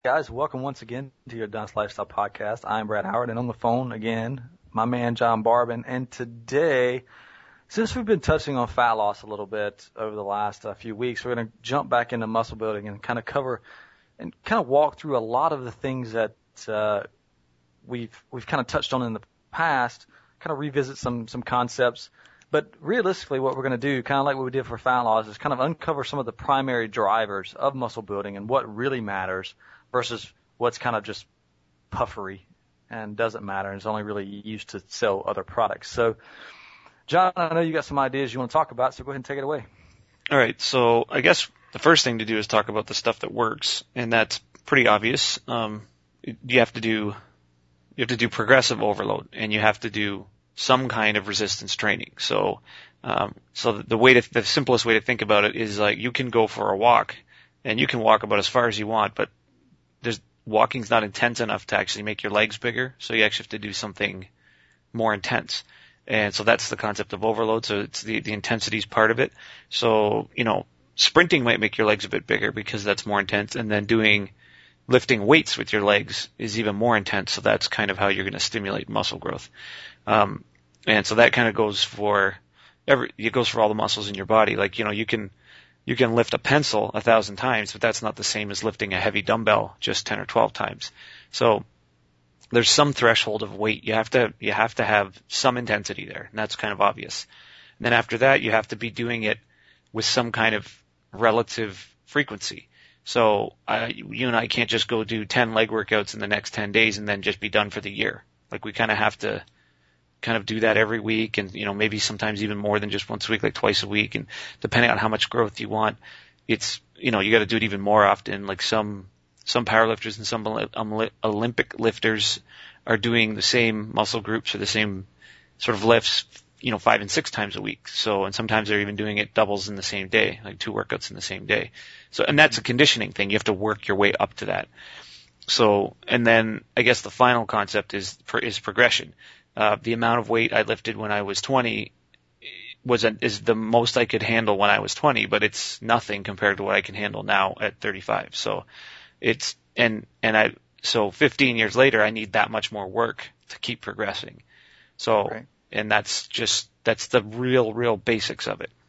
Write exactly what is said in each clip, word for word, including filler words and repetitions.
Guys, welcome once again to your Dunce Lifestyle Podcast. I'm Brad Howard, and on the phone again, my man John Barbin. And today, since we've been touching on fat loss a little bit over the last uh, few weeks, we're going to jump back into muscle building and kind of cover and kind of walk through a lot of the things that uh, we've we've kind of touched on in the past, kind of revisit some some concepts. But realistically, what we're going to do, kind of like what we did for fat loss, is kind of uncover some of the primary drivers of muscle building and what really matters versus what's kind of just puffery and doesn't matter and is only really used to sell other products. So, John, I know you got some ideas you want to talk about, so go ahead and take it away. All right, so I guess the first thing to do is talk about the stuff that works, and that's pretty obvious. Um, you have to do you have to do progressive overload, and you have to do some kind of resistance training. So, um, so the way to the simplest way to think about it is like you can go for a walk, and you can walk about as far as you want, but there's walking's not intense enough to actually make your legs bigger, so you actually have to do something more intense. And so that's the concept of overload. So it's the, the intensity's part of it. So, you know, sprinting might make your legs a bit bigger because that's more intense. And then doing, lifting weights with your legs is even more intense. So that's kind of how you're going to stimulate muscle growth. Um, and so that kind of goes for every, it goes for all the muscles in your body. Like, you know, you can, you can lift a pencil a thousand times, but that's not the same as lifting a heavy dumbbell just ten or twelve times. So, there's some threshold of weight. You have to, you have to have some intensity there, and that's kind of obvious. And then after that, you have to be doing it with some kind of relative frequency. So, I, you and I can't just go do ten leg workouts in the next ten days and then just be done for the year. Like, we kind of have to kind of do that every week, and, you know, maybe sometimes even more than just once a week, like twice a week, and depending on how much growth you want, it's, you know, you gotta do it even more often. Like some, Some powerlifters and some Olympic lifters are doing the same muscle groups or the same sort of lifts, you know, five and six times a week. So, and sometimes they're even doing it doubles in the same day, like two workouts in the same day. So, and that's a conditioning thing. You have to work your way up to that. So, and then I guess the final concept is, is progression. Uh, the amount of weight I lifted when I was twenty was a, is the most I could handle when I was twenty, but it's nothing compared to what I can handle now at thirty-five. So, It's, and, and I, so fifteen years later, I need that much more work to keep progressing. So, right. And that's just, that's the real, real basics of it.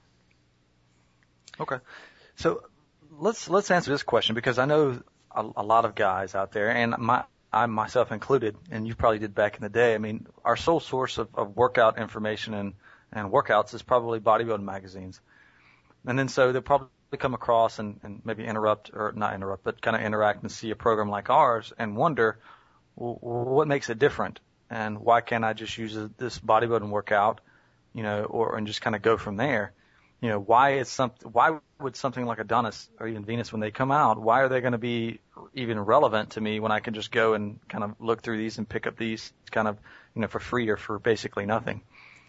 Okay. So let's, let's answer this question because I know a, a lot of guys out there, and my, I myself included, and you probably did back in the day. I mean, our sole source of, of workout information and, and workouts is probably bodybuilding magazines. And then so they'll probably come across and, and maybe interrupt, or not interrupt, but kind of interact and see a program like ours and wonder, well, what makes it different? And why can't I just use this bodybuilding workout, you know, or, and just kind of go from there? You know, why is some, why would something like Adonis or even Venus, when they come out, why are they going to be even relevant to me when I can just go and kind of look through these and pick up these kind of, you know, for free or for basically nothing?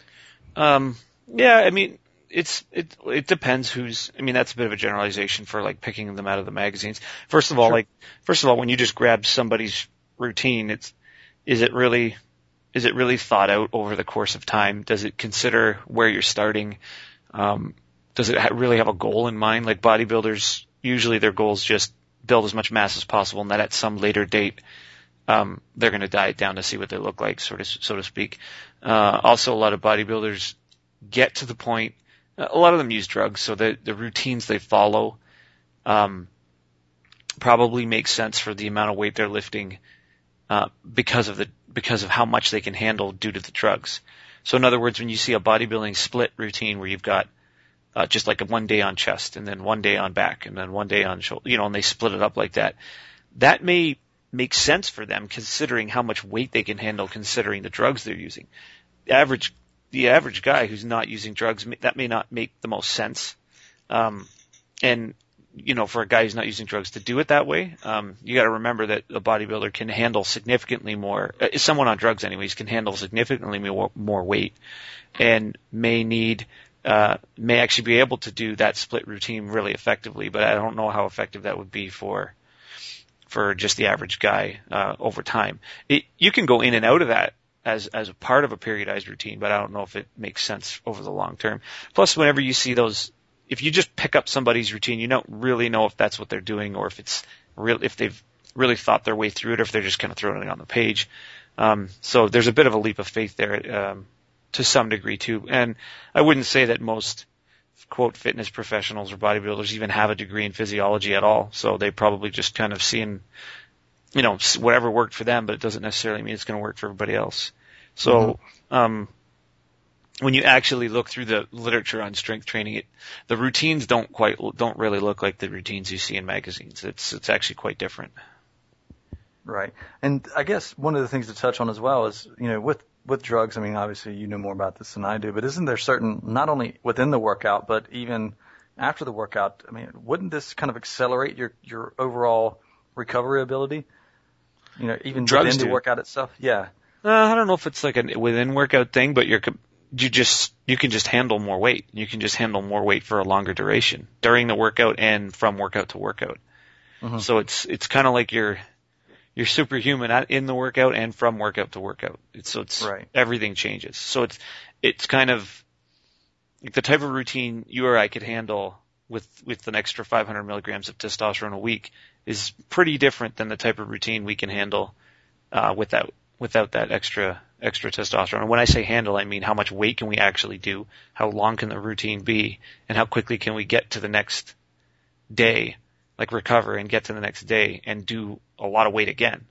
Um, yeah, I mean, It's, it, it depends who's, I mean, that's a bit of a generalization for like picking them out of the magazines. First of all, Sure. like, first of all, when you just grab somebody's routine, it's, is it really, is it really thought out over the course of time? Does it consider where you're starting? Um, does it ha- really have a goal in mind? Like bodybuilders, usually their goal is just build as much mass as possible, and that at some later date, um, they're going to diet down to see what they look like, sort of, so to speak. Uh, also a lot of bodybuilders get to the point, a lot of them use drugs, so the, the routines they follow um, probably make sense for the amount of weight they're lifting uh, because of the because of how much they can handle due to the drugs. So in other words, when you see a bodybuilding split routine where you've got uh, just like a one day on chest and then one day on back and then one day on shoulder, you know, and they split it up like that, that may make sense for them considering how much weight they can handle considering the drugs they're using. The average The average guy who's not using drugs, that may not make the most sense. Um, and, you know, for a guy who's not using drugs to do it that way, um, you got to remember that a bodybuilder can handle significantly more, uh, someone on drugs anyways, can handle significantly more, more weight and may need, uh, may actually be able to do that split routine really effectively, but I don't know how effective that would be for, for just the average guy, uh, over time. It, you can go in and out of that as as a part of a periodized routine, but I don't know if it makes sense over the long term. Plus, whenever you see those, if you just pick up somebody's routine, you don't really know if that's what they're doing or if it's real, if they've really thought their way through it, or if they're just kind of throwing it on the page. Um, so there's a bit of a leap of faith there, um, to some degree too. And I wouldn't say that most, quote, fitness professionals or bodybuilders even have a degree in physiology at all. So they probably just kind of seen, you know, whatever worked for them, but it doesn't necessarily mean it's going to work for everybody else. So, mm-hmm. um, when you actually look through the literature on strength training, it, the routines don't quite, don't really look like the routines you see in magazines. It's, it's actually quite different. Right. And I guess one of the things to touch on as well is, you know, with, with drugs, I mean, obviously you know more about this than I do, but isn't there certain, not only within the workout, but even after the workout, I mean, wouldn't this kind of accelerate your, your overall recovery ability? You know, even drugs within do. the workout itself? Yeah. Uh, I don't know if it's like a within workout thing, but you're, you just, you can just handle more weight. You can just handle more weight for a longer duration during the workout and from workout to workout. Mm-hmm. So it's, it's kind of like you're, you're superhuman in the workout and from workout to workout. It's, so it's, right. Everything changes. So it's, it's kind of like the type of routine you or I could handle with, with an extra five hundred milligrams of testosterone a week is pretty different than the type of routine we can handle, uh, without, without that extra, extra testosterone. And when I say handle, I mean how much weight can we actually do? How long can the routine be? And how quickly can we get to the next day, like recover and get to the next day and do a lot of weight again.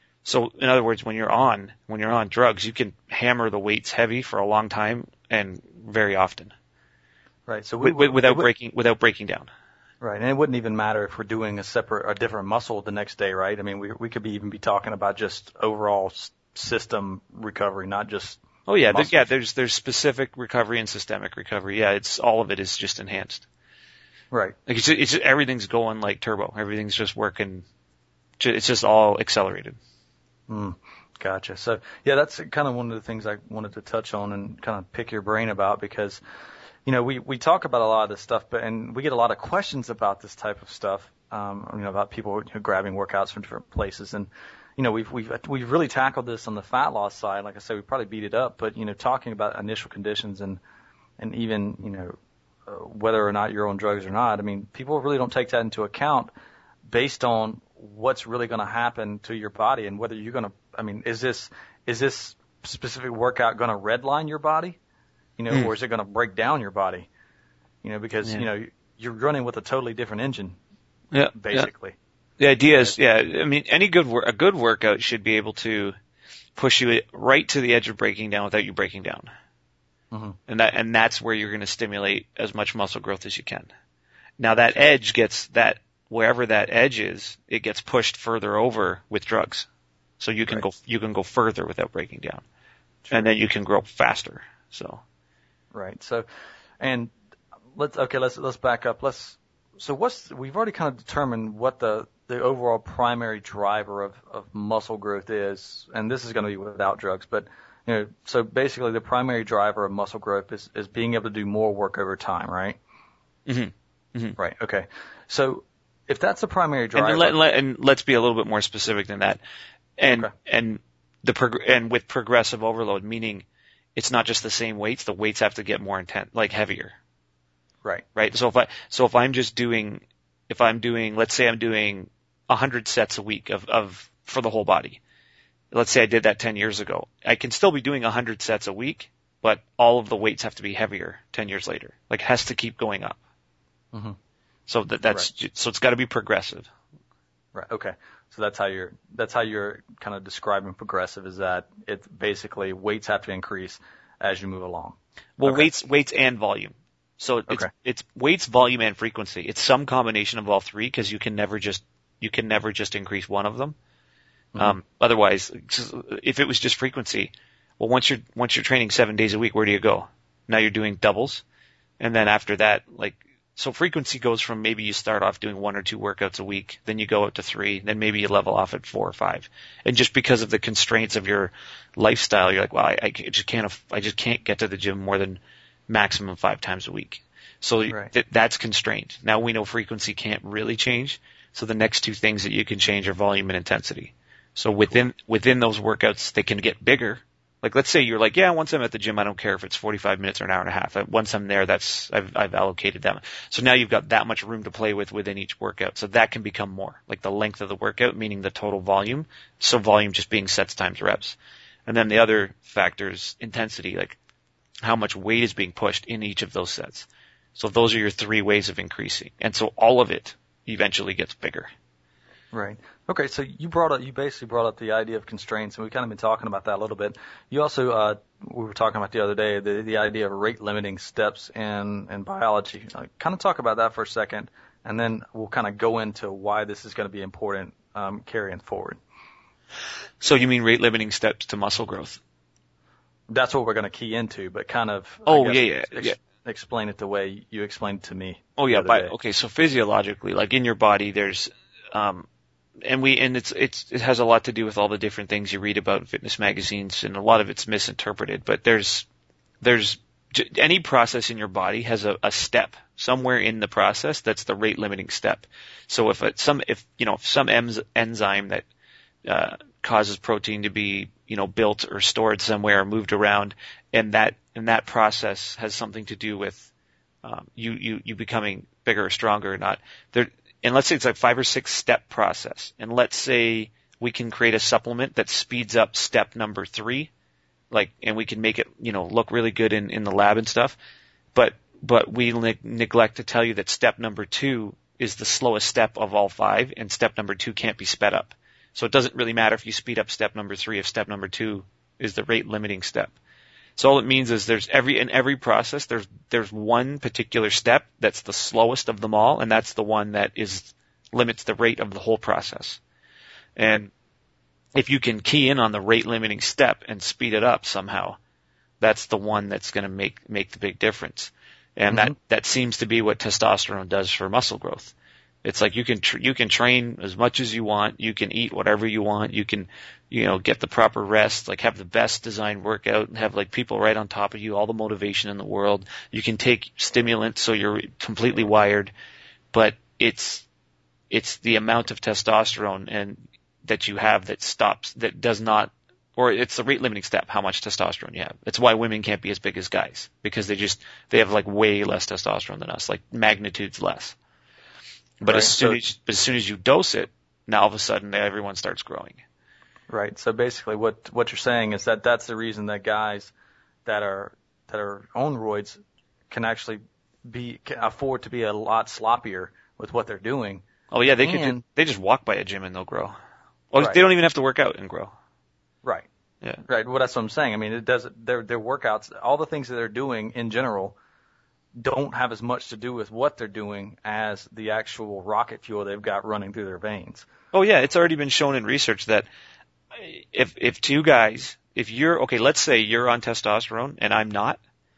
So in other words, when you're on, when you're on drugs, you can hammer the weights heavy for a long time and very often. Right. So we, w- without we, breaking, without breaking down. Right. And it wouldn't even matter if we're doing a separate, a different muscle the next day, right? I mean, we, we could be even be talking about just overall s- system recovery, not just. Oh yeah. There, yeah. There's, there's specific recovery and systemic recovery. Yeah. It's all of it is just enhanced. Right. Like it's, it's everything's going like turbo. Everything's just working. It's just all accelerated. Mm, gotcha. So yeah, that's kind of one of the things I wanted to touch on and kind of pick your brain about because, you know, we, we talk about a lot of this stuff, but, and we get a lot of questions about this type of stuff, um, you know, about people you know, grabbing workouts from different places. And, you know, we've, we've, we've really tackled this on the fat loss side. Like I said, we probably beat it up, but, you know, talking about initial conditions and, and even, you know, uh, whether or not you're on drugs or not, I mean, people really don't take that into account based on what's really going to happen to your body and whether you're going to, I mean, is this, is this specific workout going to redline your body, you know, mm. or is it going to break down your body, you know, because, yeah. you know, you're running with a totally different engine, yeah, basically. Yeah. The idea is, yeah, I mean, any good, wor- a good workout should be able to push you right to the edge of breaking down without you breaking down. Mm-hmm. And that, and that's where you're going to stimulate as much muscle growth as you can. Now that edge gets that, wherever that edge is, it gets pushed further over with drugs. So you can right. go, you can go further without breaking down. Sure. And then you can grow faster. So. Right. So, and let's, okay, let's, let's back up. Let's, so what's, we've already kind of determined what the, the overall primary driver of, of muscle growth is. And this is going to be without drugs, but, you know, so basically the primary driver of muscle growth is, is being able to do more work over time, right? Mm-hmm. Mm-hmm. Right. Okay. So, if that's the primary driver, and, let, let, and let's be a little bit more specific than that, and okay. and the prog- and with progressive overload, meaning it's not just the same weights; the weights have to get more intense, like heavier. Right. Right. So if I so if I'm just doing, if I'm doing, let's say I'm doing a hundred sets a week of of for the whole body. Let's say I did that ten years ago. I can still be doing a hundred sets a week, but all of the weights have to be heavier ten years later. Like it has to keep going up. Mm-hmm. So that, that's, right. so it's got to be progressive. Right. Okay. So that's how you're, that's how you're kind of describing progressive is that it's basically weights have to increase as you move along. Well, okay. weights, weights and volume. So it's, okay. it's weights, volume, and frequency. It's some combination of all three because you can never just, you can never just increase one of them. Mm-hmm. Um, otherwise, if it was just frequency, well, once you're, once you're training seven days a week, where do you go? Now you're doing doubles. And then after that, like, so frequency goes from maybe you start off doing one or two workouts a week, then you go up to three, then maybe you level off at four or five. And just because of the constraints of your lifestyle, you're like, well, I, I just can't, I just can't get to the gym more than maximum five times a week. So right. th- that's constrained. Now we know frequency can't really change. So the next two things that you can change are volume and intensity. So within, cool. within those workouts, they can get bigger Like, let's say you're like, yeah, once I'm at the gym, I don't care if it's forty-five minutes or an hour and a half. Once I'm there, that's, I've, I've allocated that. So now you've got that much room to play with within each workout. So that can become more, like the length of the workout, meaning the total volume. So volume just being sets times reps. And then the other factor is intensity, like how much weight is being pushed in each of those sets. So those are your three ways of increasing. And so all of it eventually gets bigger. Right. Okay, so you brought up, you basically brought up the idea of constraints, and we've kind of been talking about that a little bit. You also, uh, we were talking about the other day, the, the idea of rate limiting steps in, in biology. Uh, kind of talk about that for a second, and then we'll kind of go into why this is going to be important um, carrying forward. So you mean rate limiting steps to muscle growth? That's what we're going to key into, but kind of, oh, I guess, yeah, yeah, ex- yeah. explain it the way you explained it to me. Oh, yeah, by, okay, so physiologically, like in your body, there's, um, and we, and it's, it's, it has a lot to do with all the different things you read about in fitness magazines, and a lot of it's misinterpreted, but there's, there's, any process in your body has a, a step somewhere in the process that's the rate limiting step. So if it's some, if, you know, if some enz- enzyme that, uh, causes protein to be, you know, built or stored somewhere or moved around, and that, and that process has something to do with, um, you, you, you becoming bigger or stronger or not. There, and let's say it's like five or six step process. And let's say we can create a supplement that speeds up step number three, like, and we can make it, you know, look really good in, in the lab and stuff. But, but we ne- neglect to tell you that step number two is the slowest step of all five, and step number two can't be sped up. So it doesn't really matter if you speed up step number three if step number two is the rate limiting step. So all it means is there's every, in every process, there's, there's one particular step that's the slowest of them all, and that's the one that is, limits the rate of the whole process. And if you can key in on the rate limiting step and speed it up somehow, that's the one that's going to make, make the big difference. And mm-hmm. that, that seems to be what testosterone does for muscle growth. It's like you can, tr- you can train as much as you want. You can eat whatever you want. You can, you know, get the proper rest, like have the best designed workout and have like people right on top of you, all the motivation in the world. You can take stimulants so you're completely wired, but it's, it's the amount of testosterone and that you have that stops, that does not, or it's the rate limiting step, how much testosterone you have. It's why women can't be as big as guys, because they just, they have like way less testosterone than us, like magnitudes less. But right. as soon so, as, but as soon as you dose it, now all of a sudden everyone starts growing. Right. So basically what, what you're saying is that that's the reason that guys that are, that are on roids can actually be, can afford to be a lot sloppier with what they're doing. Oh yeah, they and, could, ju- they just walk by a gym and they'll grow. Well, right. They don't even have to work out and grow. Right. Yeah. Right. Well, that's what I'm saying. I mean, it does, their, their workouts, all the things that they're doing in general don't have as much to do with what they're doing as the actual rocket fuel they've got running through their veins. Oh yeah, it's already been shown in research that if if two guys, if you're okay, let's say you're on testosterone and I'm not,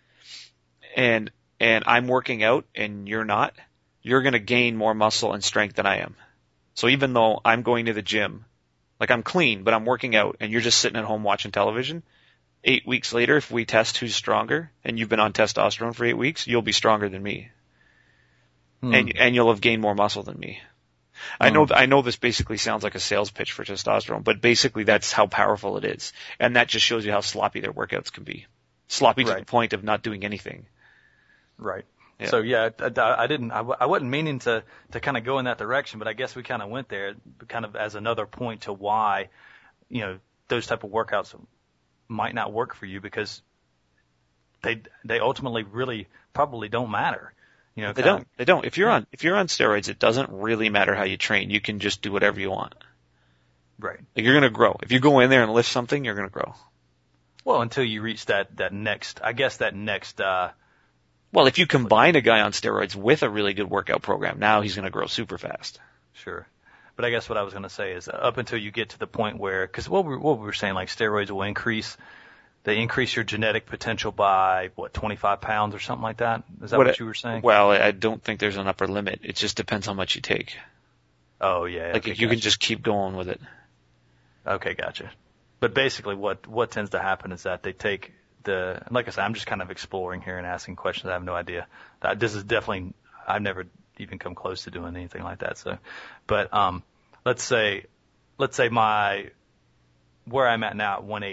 and and I'm working out and you're not, you're going to gain more muscle and strength than I am. So even though I'm going to the gym, like I'm clean, but I'm working out and you're just sitting at home watching television, eight weeks later, if we test who's stronger, and you've been on testosterone for eight weeks, you'll be stronger than me. Hmm. And, and you'll have gained more muscle than me. Hmm. I know, I know this basically sounds like a sales pitch for testosterone, but basically that's how powerful it is. And that just shows you how sloppy their workouts can be. Sloppy right. to the point of not doing anything. Right. Yeah. So yeah, I, I didn't, I, I wasn't meaning to, to kind of go in that direction, but I guess we kind of went there kind of as another point to why, you know, those type of workouts might not work for you, because they they ultimately really probably don't matter. You know, they don't. Of, they don't. If you're yeah. on if you're on steroids, it doesn't really matter how you train. You can just do whatever you want. Right. Like you're gonna grow. If you go in there and lift something, you're gonna grow. Well, until you reach that that next, I guess that next. uh Well, if you combine a guy on steroids with a really good workout program, now he's gonna grow super fast. Sure. But I guess what I was going to say is uh, up until you get to the point where, because what we, what we were saying, like steroids will increase, they increase your genetic potential by, what, twenty-five pounds or something like that? Is that what, what you were saying? Well, I don't think there's an upper limit. It just depends how much you take. Oh, yeah. Like okay, you gotcha. Can just keep going with it. Okay, gotcha. But basically what, what tends to happen is that they take the, like I said, I'm just kind of exploring here and asking questions. I have no idea. That, this is definitely, I've never even come close to doing anything like that. So, but, um, let's say, let's say my, where I'm at now at one eighty,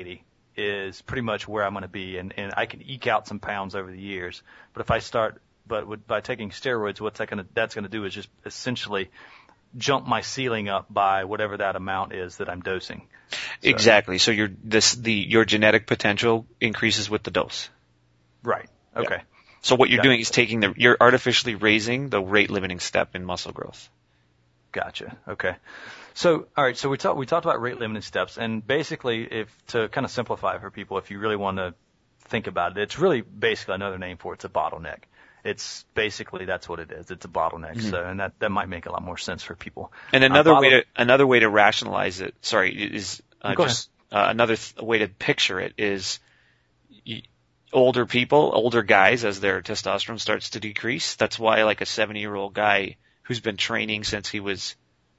is pretty much where I'm going to be, and, and I can eke out some pounds over the years. But if I start, but with, by taking steroids, what's that going to, that's going to do is just essentially jump my ceiling up by whatever that amount is that I'm dosing. So, exactly. So your this the your genetic potential increases with the dose. Right. Okay. Yeah. So what you're Gotcha. doing is taking the you're artificially raising the rate limiting step in muscle growth. Gotcha. Okay. So, all right. So we talked we talked about rate limiting steps, and basically, if to kind of simplify for people, if you really want to think about it, it's really basically another name for it. It's a bottleneck. It's basically that's what it is. It's a bottleneck. Mm-hmm. So, and that that might make a lot more sense for people. And another uh, bottle- way to another way to rationalize it, sorry, is uh, Go just uh, another th- way to picture it is y- older people, older guys, as their testosterone starts to decrease. That's why, like a seventy-year-old guy who's been training since he was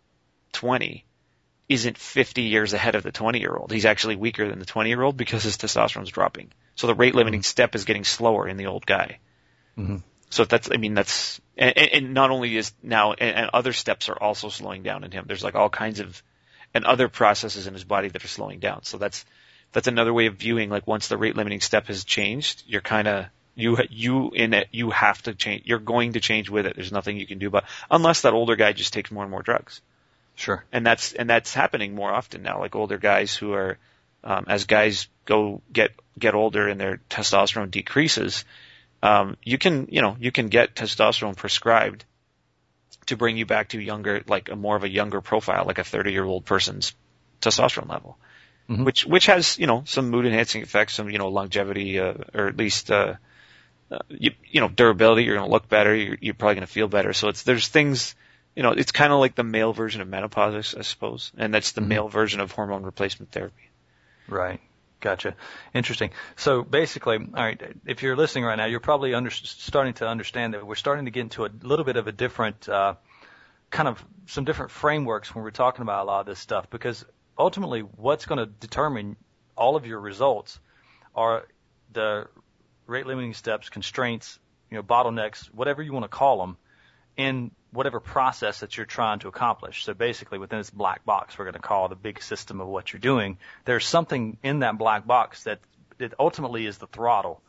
twenty isn't fifty years ahead of the twenty-year-old. He's actually weaker than the twenty-year-old because his testosterone's dropping. So the rate limiting mm-hmm. step is getting slower in the old guy. Mm-hmm. So that's, I mean, that's, and, and not only is now, and, and other steps are also slowing down in him. There's like all kinds of, and other processes in his body that are slowing down. So that's, that's another way of viewing, like once the rate limiting step has changed, you're kind of, you, you in it, you have to change, you're going to change with it. There's nothing you can do about, unless that older guy just takes more and more drugs. Sure. And that's, and that's happening more often now, like older guys who are, um, as guys go get, get older and their testosterone decreases, Um, you can, you know, you can get testosterone prescribed to bring you back to younger, like a more of a younger profile, like a thirty-year-old person's testosterone level, mm-hmm. which, which has, you know, some mood enhancing effects, some, you know, longevity, uh, or at least, uh, uh you, you know, durability. You're going to look better. You're, you're probably going to feel better. So it's, there's things, you know, it's kind of like the male version of menopause, I suppose. And that's the mm-hmm. male version of hormone replacement therapy. Right. Gotcha. Interesting. So basically, all right, if you're listening right now, you're probably under, starting to understand that we're starting to get into a little bit of a different, uh, kind of some different frameworks when we're talking about a lot of this stuff, because ultimately what's going to determine all of your results are the rate limiting steps, constraints, you know, bottlenecks, whatever you want to call them, in whatever process that you're trying to accomplish. So basically within this black box, we're going to call the big system of what you're doing, there's something in that black box that it ultimately is the throttle.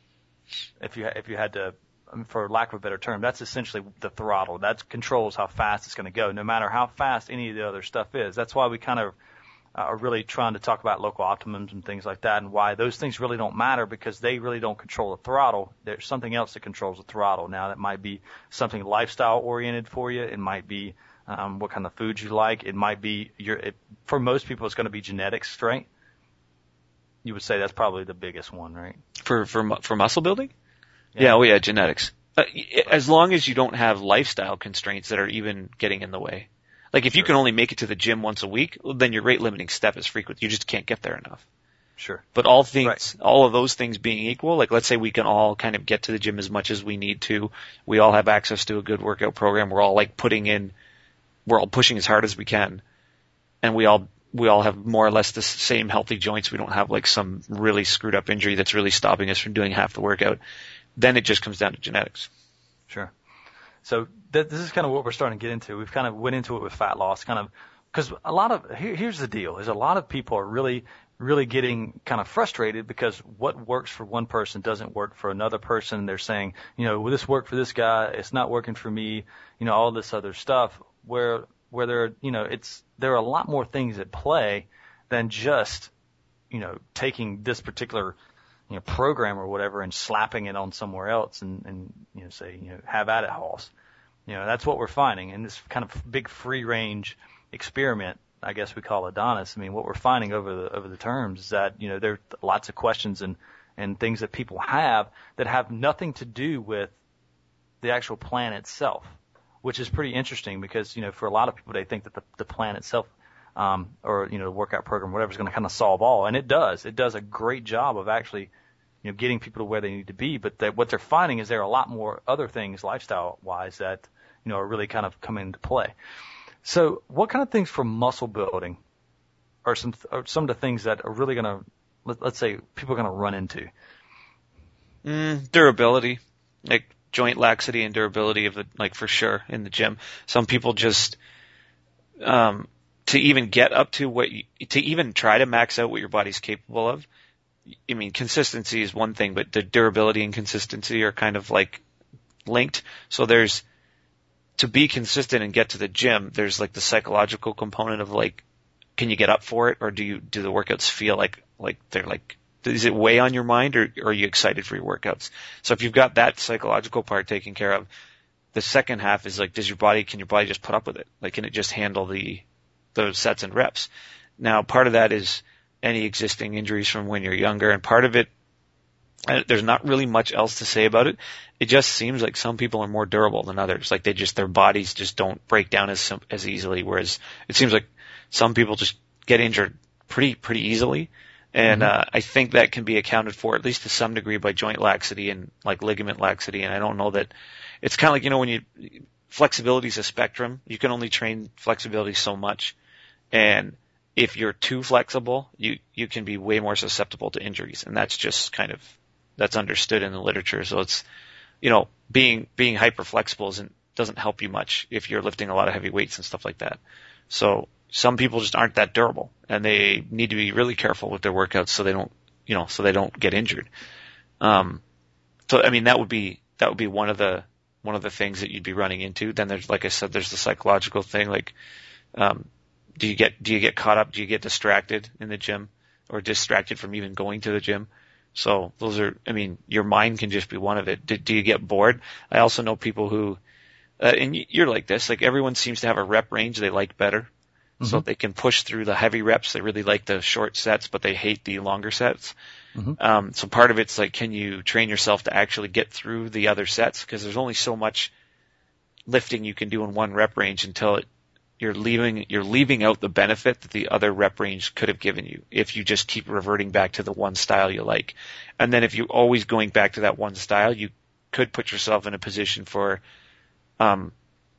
If you, if you had to, for lack of a better term, that's essentially the throttle. That controls how fast it's going to go, no matter how fast any of the other stuff is. That's why we kind of are really trying to talk about local optimums and things like that, and why those things really don't matter, because they really don't control the throttle. There's something else that controls the throttle. Now, that might be something lifestyle oriented for you. It might be um, what kind of foods you like. It might be your. It, for most people, it's going to be genetics, right? You would say that's probably the biggest one, right? For for for muscle building? Yeah. Yeah. Oh yeah, genetics. Uh, as long as you don't have lifestyle constraints that are even getting in the way. Like if sure. you can only make it to the gym once a week, then your rate limiting step is frequent. You just can't get there enough. Sure. But all things, right. all of those things being equal, like let's say we can all kind of get to the gym as much as we need to. We all have access to a good workout program. We're all like putting in, we're all pushing as hard as we can. And we all, we all have more or less the same healthy joints. We don't have like some really screwed up injury that's really stopping us from doing half the workout. Then it just comes down to genetics. Sure. So th- this is kind of what we're starting to get into. We've kind of went into it with fat loss, kind of, because a lot of, here, here's the deal, is a lot of people are really, really getting kind of frustrated because what works for one person doesn't work for another person. They're saying, you know, will this work for this guy? It's not working for me, you know, all this other stuff, where, where there, you know, it's, there are a lot more things at play than just, you know, taking this particular, you know, program or whatever and slapping it on somewhere else and, and, you know, say, you know, have at it, Hoss. You know, that's what we're finding in this kind of big free range experiment, I guess we call Adonis. I mean, what we're finding over the, over the terms is that, you know, there are lots of questions and, and things that people have that have nothing to do with the actual plan itself, which is pretty interesting because, you know, for a lot of people, they think that the, the plan itself, um, or, you know, the workout program, whatever, is going to kind of solve all. And it does. It does a great job of actually, you know, getting people to where they need to be. But that what they're finding is there are a lot more other things lifestyle-wise that, you know, are really kind of coming into play. So what kind of things for muscle building are some, are some of the things that are really going to, let, let's say, people are going to run into? Mm, durability, like joint laxity and durability of the, like for sure in the gym. Some people just, um, to even get up to what you, to even try to max out what your body's capable of, I mean, consistency is one thing, but the durability and consistency are kind of like linked. So there's, to be consistent and get to the gym, there's like the psychological component of like, can you get up for it, or do you, do the workouts feel like, like they're like, is it weigh on your mind, or, or are you excited for your workouts? So if you've got that psychological part taken care of, the second half is like, does your body, can your body just put up with it? Like, can it just handle the, those sets and reps? Now, part of that is any existing injuries from when you're younger, and part of it, there's not really much else to say about it. It just seems like some people are more durable than others. Like they just, their bodies just don't break down as, as easily, whereas it seems like some people just get injured pretty, pretty easily. And, mm-hmm. uh, I think that can be accounted for, at least to some degree, by joint laxity and like ligament laxity. And I don't know that it's kind of like, you know, when you, flexibility is a spectrum. You can only train flexibility so much. And if you're too flexible, you, you can be way more susceptible to injuries. And that's just kind of, that's understood in the literature. So it's, you know, being, being hyper flexible isn't, doesn't help you much if you're lifting a lot of heavy weights and stuff like that. So some people just aren't that durable, and they need to be really careful with their workouts so they don't, you know, so they don't get injured. Um, so I mean, that would be, that would be one of the, one of the things that you'd be running into. Then there's, like I said, there's the psychological thing. Like, um, do you get, do you get caught up? Do you get distracted in the gym, or distracted from even going to the gym? So those are, I mean, your mind can just be one of it. Do, do you get bored? I also know people who, uh, and you're like this, like everyone seems to have a rep range they like better. Mm-hmm. So they can push through the heavy reps. They really like the short sets, but they hate the longer sets. Mm-hmm. Um, so part of it's like, can you train yourself to actually get through the other sets? Because there's only so much lifting you can do in one rep range until it, you're leaving, you're leaving out the benefit that the other rep range could have given you if you just keep reverting back to the one style you like. And then if you're always going back to that one style, you could put yourself in a position for, um,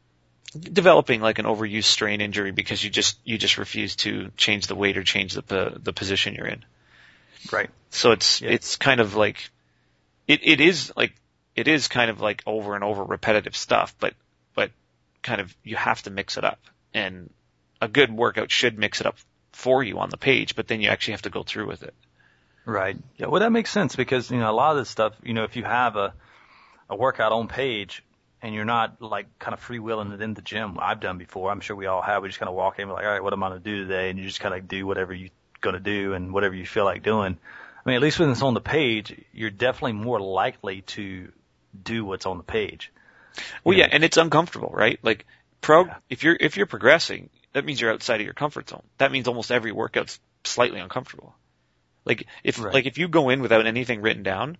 developing like an overuse strain injury because you just, you just refuse to change the weight or change the, the position you're in. Right. So it's, yeah. it's kind of like, it, it is like, it is kind of like over and over repetitive stuff, but, but kind of, you have to mix it up, and a good workout should mix it up for you on the page, but then you actually have to go through with it. Right. Yeah. Well, that makes sense because, you know, a lot of this stuff, you know, if you have a, a workout on page, and you're not like kind of freewheeling it in the gym. I've done before. I'm sure we all have. We just kind of walk in and we're like, all right, what am I going to do today? And you just kind of do whatever you're going to do and whatever you feel like doing. I mean, at least when it's on the page, you're definitely more likely to do what's on the page. Well, you yeah, know? and it's uncomfortable, right? Like pro, yeah. if you're, if you're progressing, that means you're outside of your comfort zone. That means almost every workout's slightly uncomfortable. Like if, right. like if you go in without anything written down,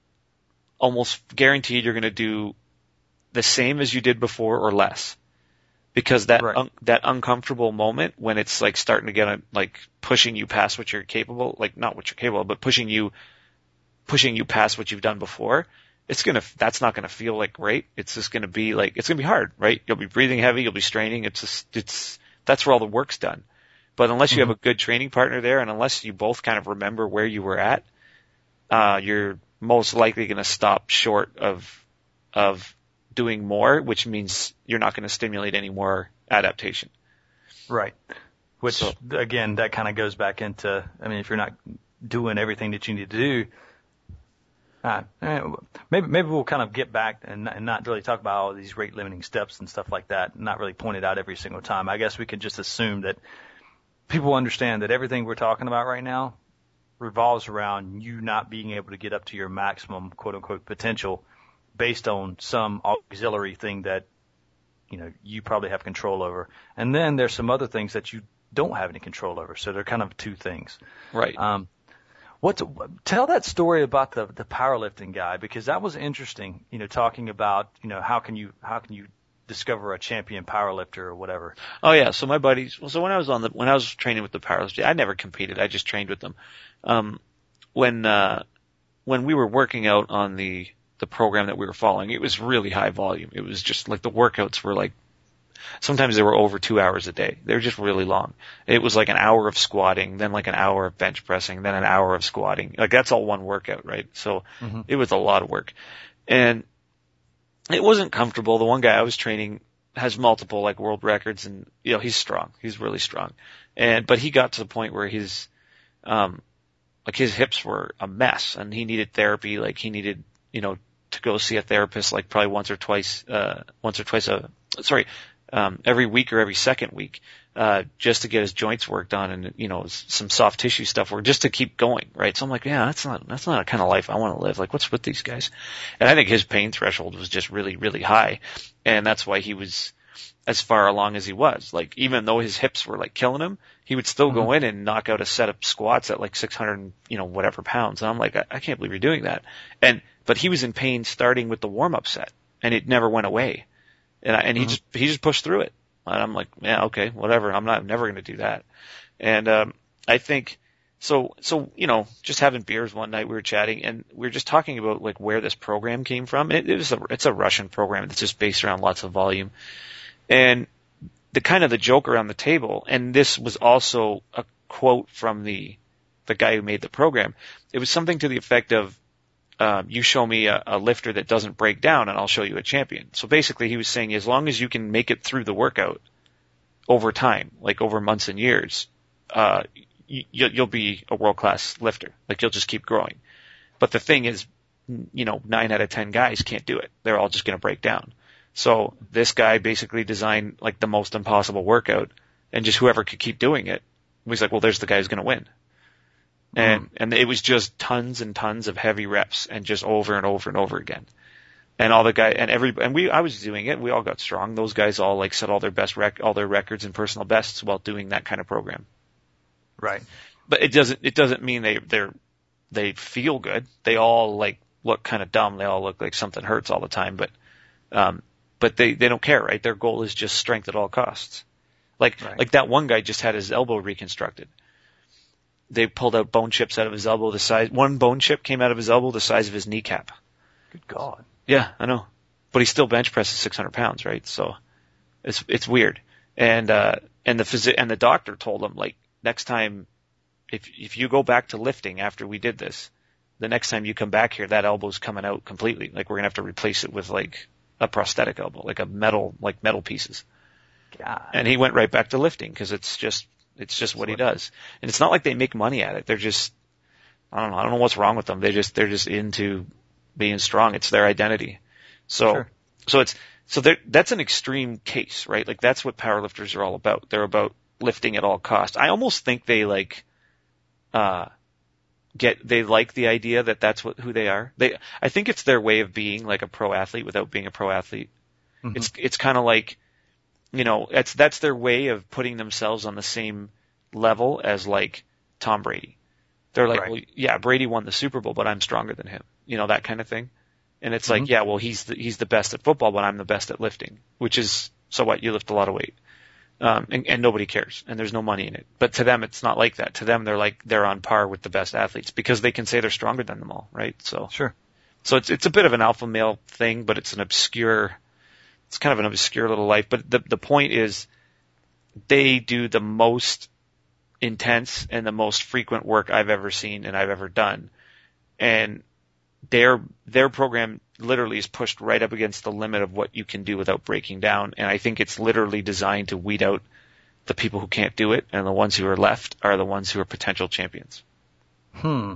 almost guaranteed you're going to do the same as you did before or less, because that right. un- that uncomfortable moment when it's like starting to get a, like pushing you past what you're capable, like not what you're capable of, but pushing you pushing you past what you've done before, it's gonna that's not gonna feel like great. It's just gonna be like it's gonna be hard, right? You'll be breathing heavy, you'll be straining. It's just it's that's where all the work's done. But unless you mm-hmm. have a good training partner there, and unless you both kind of remember where you were at, uh, you're most likely gonna stop short of of doing more, which means you're not going to stimulate any more adaptation. Right. Which, so, again, that kind of goes back into, I mean, if you're not doing everything that you need to do, uh, maybe maybe we'll kind of get back and, and not really talk about all these rate limiting steps and stuff like that, and not really point it out every single time. I guess we could just assume that people understand that everything we're talking about right now revolves around you not being able to get up to your maximum, quote-unquote, potential based on some auxiliary thing that, you know, you probably have control over. And then there's some other things that you don't have any control over. So they're kind of two things. Right. Um, what tell that story about the, the powerlifting guy, because that was interesting, you know, talking about, you know, how can you, how can you discover a champion powerlifter or whatever. Oh yeah. So my buddies, well, so when I was on the, when I was training with the powerlifters, I never competed. I just trained with them. Um, when, uh, when we were working out on the, the program that we were following, it was really high volume. It was just like the workouts were like, sometimes they were over two hours a day. They were just really long. It was like an hour of squatting, then like an hour of bench pressing, then an hour of squatting. Like that's all one workout, right? So mm-hmm. it was a lot of work. And it wasn't comfortable. The one guy I was training has multiple like world records, and you know, he's strong. He's really strong. And, but he got to the point where he's, um, like his hips were a mess and he needed therapy. Like he needed, you know, to go see a therapist like probably once or twice, uh, once or twice a, sorry, um, every week or every second week, uh, just to get his joints worked on and, you know, some soft tissue stuff work just to keep going, right? So I'm like, yeah, that's not, that's not a kind of life I want to live. Like, what's with these guys? And I think his pain threshold was just really, really high. And that's why he was as far along as he was. Like, even though his hips were like killing him, he would still mm-hmm. go in and knock out a set of squats at like six hundred, you know, whatever pounds. And I'm like, I, I can't believe you're doing that. And, but he was in pain starting with the warm-up set and it never went away. And I, and mm-hmm. he just, he just pushed through it. And I'm like, yeah, okay, whatever. I'm not, I'm never going to do that. And, um, I think, so, so, you know, just having beers one night, we were chatting and we were just talking about like where this program came from. It, it was a, it's a Russian program that's just based around lots of volume. And the kind of the joke around the table, and this was also a quote from the, the guy who made the program. It was something to the effect of, um, you show me a, a lifter that doesn't break down and I'll show you a champion. So basically he was saying as long as you can make it through the workout over time, like over months and years, uh, you, you'll be a world-class lifter. Like you'll just keep growing. But the thing is, you know, nine out of ten guys can't do it. They're all just going to break down. So this guy basically designed like the most impossible workout and just whoever could keep doing it was like, well, there's the guy who's going to win. And, mm. and it was just tons and tons of heavy reps and just over and over and over again. And all the guy and every, and we, I was doing it. We all got strong. Those guys all like set all their best rec, all their records and personal bests while doing that kind of program. Right. But it doesn't, it doesn't mean they, they're, they feel good. They all like look kind of dumb. They all look like something hurts all the time, but, um, but they, they don't care, right? Their goal is just strength at all costs. Like, right. like that one guy just had his elbow reconstructed. They pulled out bone chips out of his elbow the size, one bone chip came out of his elbow the size of his kneecap. Good God. Yeah, I know. But he still bench presses six hundred pounds, right? So it's, it's weird. And, uh, and the phys- and the doctor told him, like, next time, if, if you go back to lifting after we did this, the next time you come back here, that elbow's coming out completely. Like, we're gonna have to replace it with like, a prosthetic elbow, like a metal, like metal pieces. God. And he went right back to lifting because it's just, it's just what he does. And it's not like they make money at it. They're just, I don't know, I don't know what's wrong with them. They just, they're just into being strong. It's their identity. So, sure. so it's, so that's an extreme case, right? Like that's what powerlifters are all about. They're about lifting at all costs. I almost think they like, uh, get, they like the idea that that's what, who they are. They, I think it's their way of being like a pro athlete without being a pro athlete. Mm-hmm. It's, it's kind of like, you know, that's, that's their way of putting themselves on the same level as like Tom Brady. They're like, right. well, yeah, Brady won the Super Bowl, but I'm stronger than him. You know, that kind of thing. And it's mm-hmm. like, yeah, well, he's the, he's the best at football, but I'm the best at lifting, which is, so what? You lift a lot of weight. Um, and, and nobody cares, and there's no money in it. But to them, it's not like that. To them, they're like, they're on par with the best athletes because they can say they're stronger than them all, right? So, sure. So it's, it's a bit of an alpha male thing, but it's an obscure, it's kind of an obscure little life. But the, the point is they do the most intense and the most frequent work I've ever seen and I've ever done. And their, their program literally is pushed right up against the limit of what you can do without breaking down. And I think it's literally designed to weed out the people who can't do it, and the ones who are left are the ones who are potential champions. Hmm.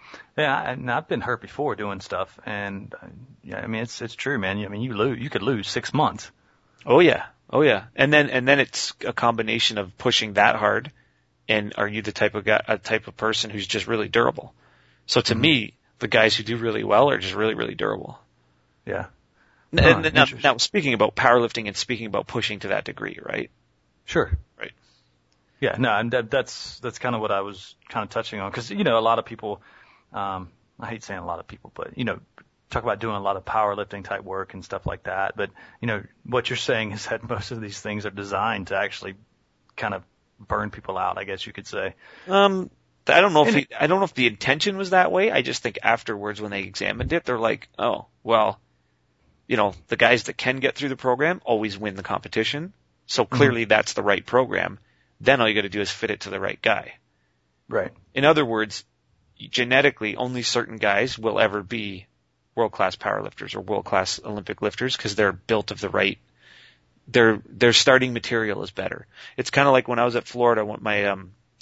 Yeah, and I've been hurt before doing stuff, and uh, yeah, I mean it's it's true, man. I mean you lose, you could lose six months. Oh yeah, oh yeah, and then and then it's a combination of pushing that hard, and are you the type of guy, a type of person who's just really durable? So to mm-hmm. me, the guys who do really well are just really really durable. Yeah. And, huh, now, now, speaking about powerlifting and speaking about pushing to that degree, right? Sure. Right. Yeah, no, and that, that's that's kind of what I was kind of touching on, because you know a lot of people, um, I hate saying a lot of people, but you know, talk about doing a lot of powerlifting type work and stuff like that. But you know, what you're saying is that most of these things are designed to actually kind of burn people out, I guess you could say. Um, I don't know if he, I don't know if the intention was that way. I just think afterwards, when they examined it, they're like, oh, well, you know, the guys that can get through the program always win the competition. So clearly mm-hmm. that's the right program. Then all you got to do is fit it to the right guy. Right. In other words, genetically, only certain guys will ever be world-class powerlifters or world-class Olympic lifters because they're built of the right, their, their starting material is better. It's kind of like when I was at Florida, when my, um,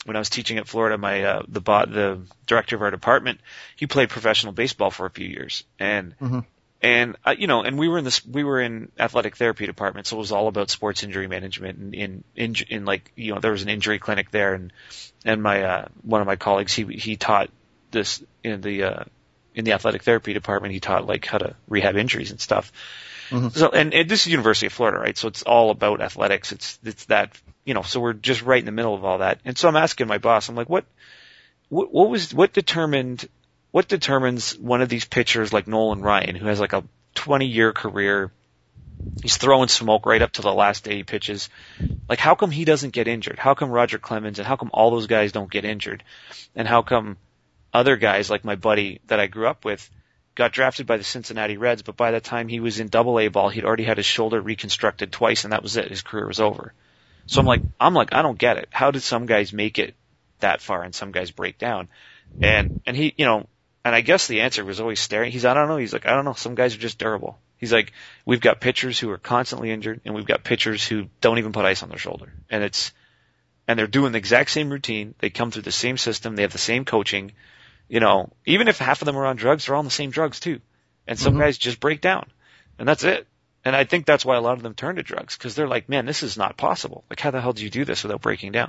when I was teaching at Florida, my uh, the bo- the director of our department, he played professional baseball for a few years, and Mm-hmm. and uh, you know, and we were in this we were in athletic therapy department, so it was all about sports injury management, and in in in like you know there was an injury clinic there, and and my uh, one of my colleagues he he taught this in the uh, in the athletic therapy department. He taught like how to rehab injuries and stuff. Mm-hmm. So, and, and this is University of Florida, right? So it's all about athletics. It's, it's that, you know, so we're just right in the middle of all that. And so I'm asking my boss, I'm like, what, what, what was, what determined, what determines one of these pitchers like Nolan Ryan, who has like a twenty year career? He's throwing smoke right up to the last day he pitches. Like, how come he doesn't get injured? How come Roger Clemens and how come all those guys don't get injured? And how come other guys like my buddy that I grew up with got drafted by the Cincinnati Reds, but by the time he was in double A ball, he'd already had his shoulder reconstructed twice, and that was it. His career was over. So I'm like, I'm like, I don't get it. How did some guys make it that far and some guys break down? And, and he, you know, and I guess the answer was always staring. He's, I don't know. He's like, I don't know. Some guys are just durable. He's like, we've got pitchers who are constantly injured, and we've got pitchers who don't even put ice on their shoulder. And it's, and they're doing the exact same routine. They come through the same system. They have the same coaching. You know, even if half of them are on drugs, they're all on the same drugs too. And some mm-hmm. guys just break down. And that's it. And I think that's why a lot of them turn to drugs, because they're like, man, this is not possible. Like, how the hell do you do this without breaking down?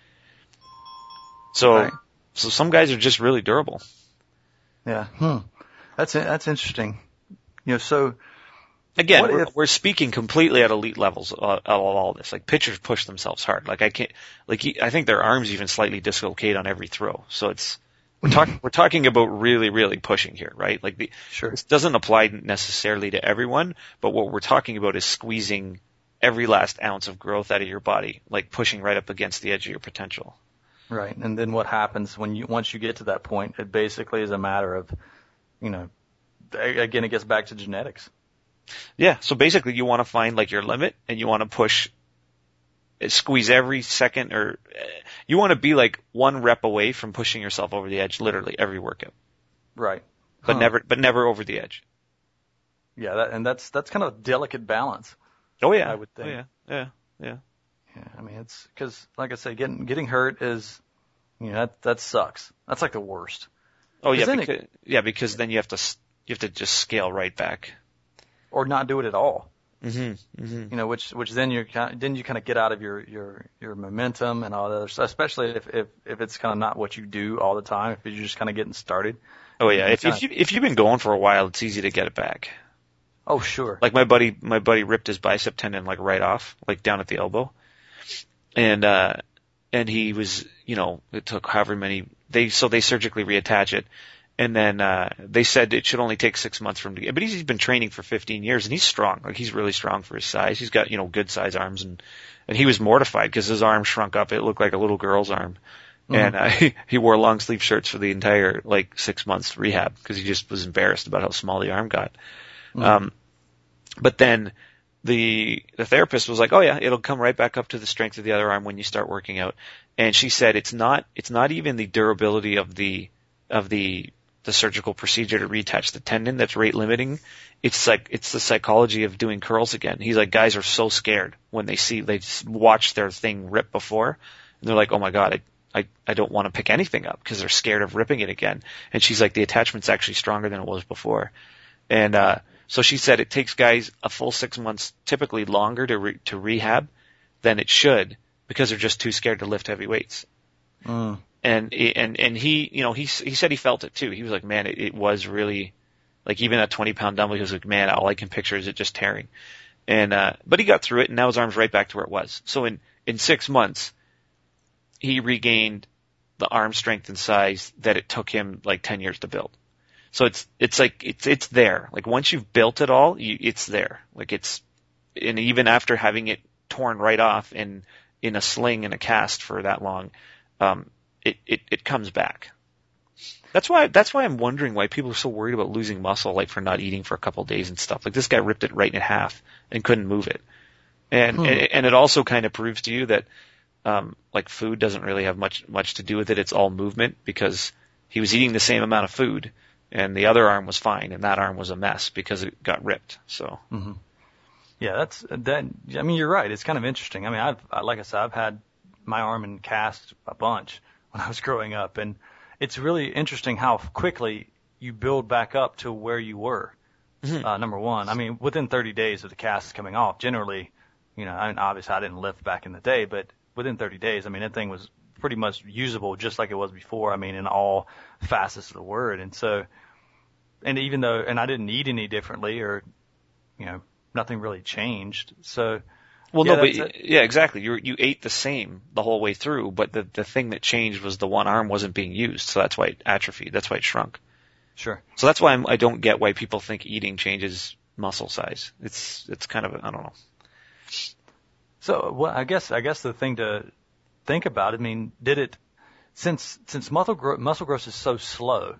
So, right. so some guys are just really durable. Yeah. Hmm. That's, that's interesting. You know, so. Again, we're, if, we're speaking completely at elite levels of, of all this. Like, pitchers push themselves hard. Like, I can't, like, I think their arms even slightly dislocate on every throw. So it's, We're talking, we're talking about really, really pushing here, right? Like the, sure. This doesn't apply necessarily to everyone, but what we're talking about is squeezing every last ounce of growth out of your body, like pushing right up against the edge of your potential. Right. And then what happens when you, once you get to that point, it basically is a matter of, you know, again, it gets back to genetics. Yeah. So basically you want to find like your limit and you want to push, squeeze every second, or you want to be like one rep away from pushing yourself over the edge, literally every workout. Right. But huh. never, but never over the edge. Yeah. That, and that's, that's kind of a delicate balance. Oh yeah. I would think. Oh yeah. Yeah. Yeah. Yeah. I mean, it's cause like I say, getting, getting hurt is, you know, that, that sucks. That's like the worst. Oh yeah. Because, it, yeah. Because then you have to, you have to just scale right back. Or not do it at all. Mm-hmm, mm-hmm. You know, which which then you kind of, then you kind of get out of your your your momentum and all that other stuff. Especially if if if it's kind of not what you do all the time. If you're just kind of getting started. Oh yeah, if if you if you've been going for a while, it's easy to get it back. Oh sure. Like my buddy, my buddy ripped his bicep tendon like right off, like down at the elbow, and uh and he was, you know, it took however many they so they surgically reattach it. And then, uh, they said it should only take six months for him to get, but he's, he's been training for fifteen years and he's strong. Like he's really strong for his size. He's got, you know, good size arms, and, and he was mortified because his arm shrunk up. It looked like a little girl's arm. Mm-hmm. And, uh, he, he wore long sleeve shirts for the entire, like, six months rehab because he just was embarrassed about how small the arm got. Mm-hmm. Um, but then the, the therapist was like, oh yeah, it'll come right back up to the strength of the other arm when you start working out. And she said it's not, it's not even the durability of the, of the, the surgical procedure to reattach the tendon that's rate limiting. It's like, it's the psychology of doing curls again. He's like, guys are so scared when they see, they watch their thing rip before, and they're like, oh my God, I, I, I don't want to pick anything up because they're scared of ripping it again. And she's like, the attachment's actually stronger than it was before. And, uh, so she said it takes guys a full six months, typically longer to re, to rehab than it should because they're just too scared to lift heavy weights. Mm. And, and, and he, you know, he, he said he felt it too. He was like, man, it, it was really, like even at twenty pound dumbbell, he was like, man, all I can picture is it just tearing. And, uh, but he got through it and now his arm's right back to where it was. So in, in six months, he regained the arm strength and size that it took him like ten years to build. So it's, it's like, it's, it's there. Like once you've built it all, you, it's there. Like it's, and even after having it torn right off and in a sling and a cast for that long, um, It, it, it comes back. That's why, that's why I'm wondering why people are so worried about losing muscle, like for not eating for a couple of days and stuff. Like this guy ripped it right in half and couldn't move it. And, hmm. and, and it also kind of proves to you that, um, like food doesn't really have much, much to do with it. It's all movement because he was eating the same amount of food and the other arm was fine and that arm was a mess because it got ripped. So. Mm-hmm. Yeah, that's, that, I mean, you're right. It's kind of interesting. I mean, I've, I, like I said, I've had, my arm in cast a bunch when I was growing up, and it's really interesting how quickly you build back up to where you were. Mm-hmm. Uh, number one, I mean, within thirty days of the cast coming off, generally, you know, I mean, obviously I didn't lift back in the day, but within thirty days, I mean, that thing was pretty much usable just like it was before. I mean, in all facets of the word. And so, and even though, and I didn't eat any differently or, you know, nothing really changed. So, well, yeah, no, but yeah, exactly. You you ate the same the whole way through, but the the thing that changed was the one arm wasn't being used, so that's why it atrophied. That's why it shrunk. Sure. So that's why I'm, I don't get why people think eating changes muscle size. It's it's kind of a, I don't know. So, well, I guess I guess the thing to think about, I mean, did it since since muscle growth muscle growth is so slow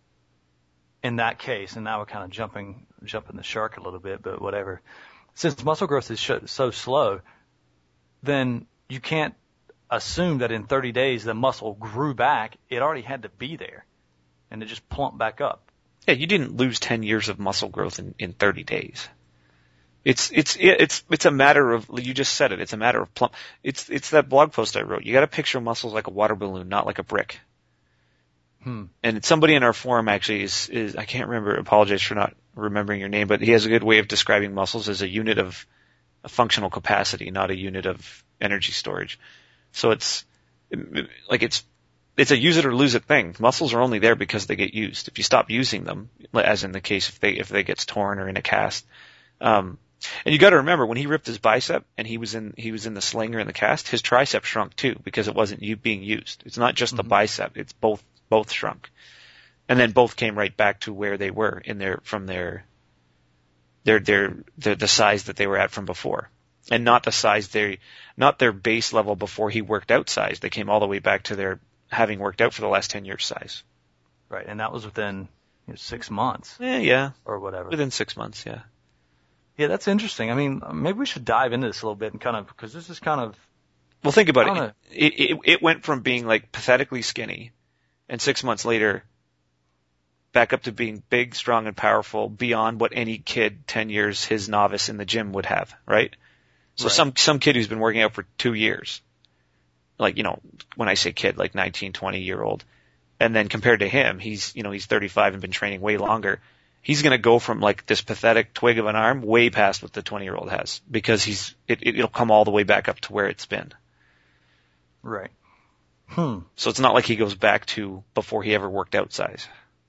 in that case, and now we're kind of jumping jumping the shark a little bit, but whatever. Since muscle growth is so slow, then you can't assume that in thirty days the muscle grew back. It already had to be there, and it just plumped back up. Yeah, you didn't lose ten years of muscle growth in, in thirty days. It's it's it's it's a matter of, you just said it. It's a matter of plump. It's it's that blog post I wrote. You got to picture muscles like a water balloon, not like a brick. Hmm. And somebody in our forum actually is, is, I can't remember, apologize for not remembering your name, but he has a good way of describing muscles as a unit of a functional capacity, not a unit of energy storage. So it's, like it's, it's a use it or lose it thing. Muscles are only there because they get used. If you stop using them, as in the case if they, if they gets torn or in a cast, um, and you got to remember when he ripped his bicep and he was in, he was in the sling or in the cast, his tricep shrunk too because it wasn't you being used. It's not just mm-hmm. the bicep, it's both. Both shrunk, and then both came right back to where they were in their from their their their, their the size that they were at from before, and not the size they not their base level before he worked out size. They came all the way back to their having worked out for the last ten years size. Right, and that was within you know, six months. Yeah, yeah, or whatever. Within six months, yeah. Yeah, that's interesting. I mean, maybe we should dive into this a little bit and kind of because this is kind of. Well, think about it. It, it. It went from being like pathetically skinny. And six months later, back up to being big, strong, and powerful beyond what any kid ten years his novice in the gym would have, right? So right. some some kid who's been working out for two years, like, you know, when I say kid, like nineteen, twenty year old, and then compared to him, he's, you know, he's thirty-five and been training way longer. He's going to go from like this pathetic twig of an arm way past what the twenty year old has because he's it, it'll come all the way back up to where it's been. Right. Hmm. So it's not like he goes back to before he ever worked out size.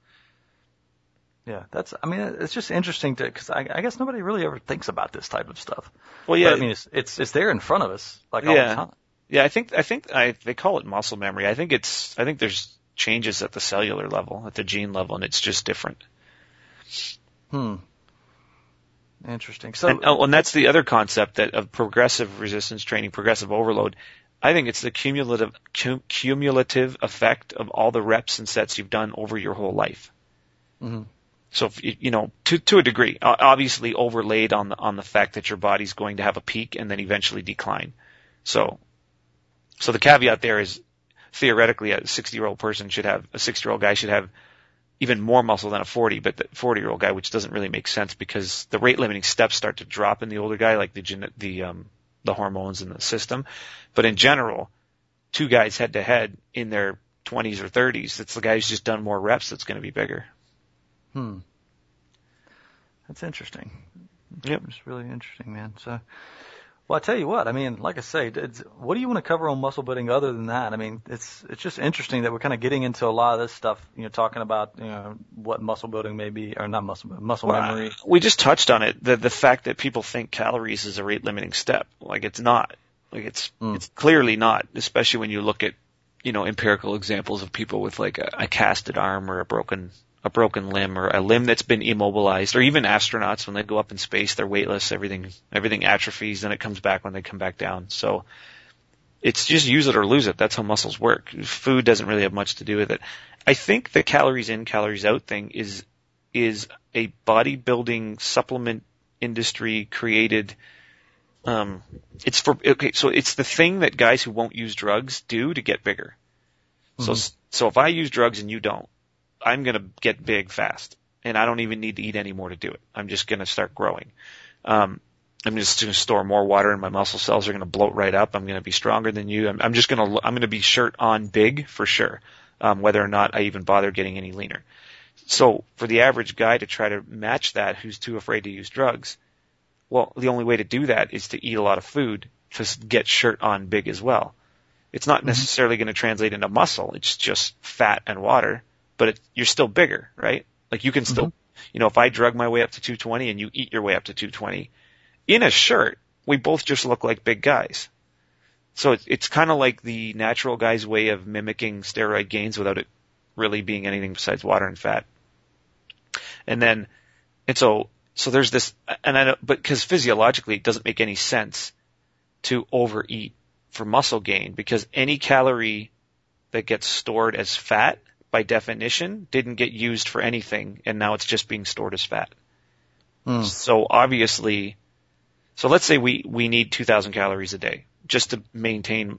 Yeah, that's, I mean, it's just interesting to, cause I, I guess nobody really ever thinks about this type of stuff. Well, yeah. But, I mean, it's, it's, it's there in front of us, like all yeah. the time. Yeah, I think, I think I, they call it muscle memory. I think it's, I think there's changes at the cellular level, at the gene level, and it's just different. Hmm. Interesting. So, and, oh, and that's the other concept that of progressive resistance training, progressive overload. I think it's the cumulative cum, cumulative effect of all the reps and sets you've done over your whole life. Mm-hmm. So, if, you know, to to a degree, obviously overlaid on the on the fact that your body's going to have a peak and then eventually decline. So, so the caveat there is theoretically a sixty year old person should have a sixty year old guy should have even more muscle than a forty, but the forty year old guy, which doesn't really make sense because the rate limiting steps start to drop in the older guy, like the gen, the um the hormones in the system. But in general, two guys head to head in their twenties or thirties, it's the guy who's just done more reps that's going to be bigger. Hmm. That's interesting. Yep. It's really interesting, man. So, well, I tell you what, I mean, like I say, it's, what do you want to cover on muscle building other than that? I mean, it's, it's just interesting that we're kind of getting into a lot of this stuff, you know, talking about, you know, what muscle building may be, or not muscle, muscle well, memory. We just touched on it, the, the fact that people think calories is a rate limiting step. Like it's not. Like it's, mm. it's clearly not, especially when you look at, you know, empirical examples of people with like a, a casted arm or a broken, a broken limb or a limb that's been immobilized, or even astronauts when they go up in space, they're weightless, everything, everything atrophies and it comes back when they come back down. So it's just use it or lose it. That's how muscles work. Food doesn't really have much to do with it. I think the calories in, calories out thing is, is a bodybuilding supplement industry created. Um, it's for, okay, so it's the thing that guys who won't use drugs do to get bigger. Mm-hmm. So, so if I use drugs and you don't, I'm going to get big fast and I don't even need to eat any more to do it. I'm just going to start growing. Um, I'm just going to store more water and my muscle cells are going to bloat right up. I'm going to be stronger than you. I'm, I'm just going to, I'm going to be shirt on big for sure, um, whether or not I even bother getting any leaner. So for the average guy to try to match that who's too afraid to use drugs, well, the only way to do that is to eat a lot of food to get shirt on big as well. It's not necessarily going to translate into muscle. It's just fat and water, but it, you're still bigger, right? Like you can still, mm-hmm. you know, if I drug my way up to two twenty and you eat your way up to two twenty, in a shirt, we both just look like big guys. So it's, it's kind of like the natural guy's way of mimicking steroid gains without it really being anything besides water and fat. And then, and so, so there's this, and I know, but because physiologically it doesn't make any sense to overeat for muscle gain, because any calorie that gets stored as fat, by definition, didn't get used for anything, and now it's just being stored as fat. Mm. So obviously, so let's say we, we need two thousand calories a day just to maintain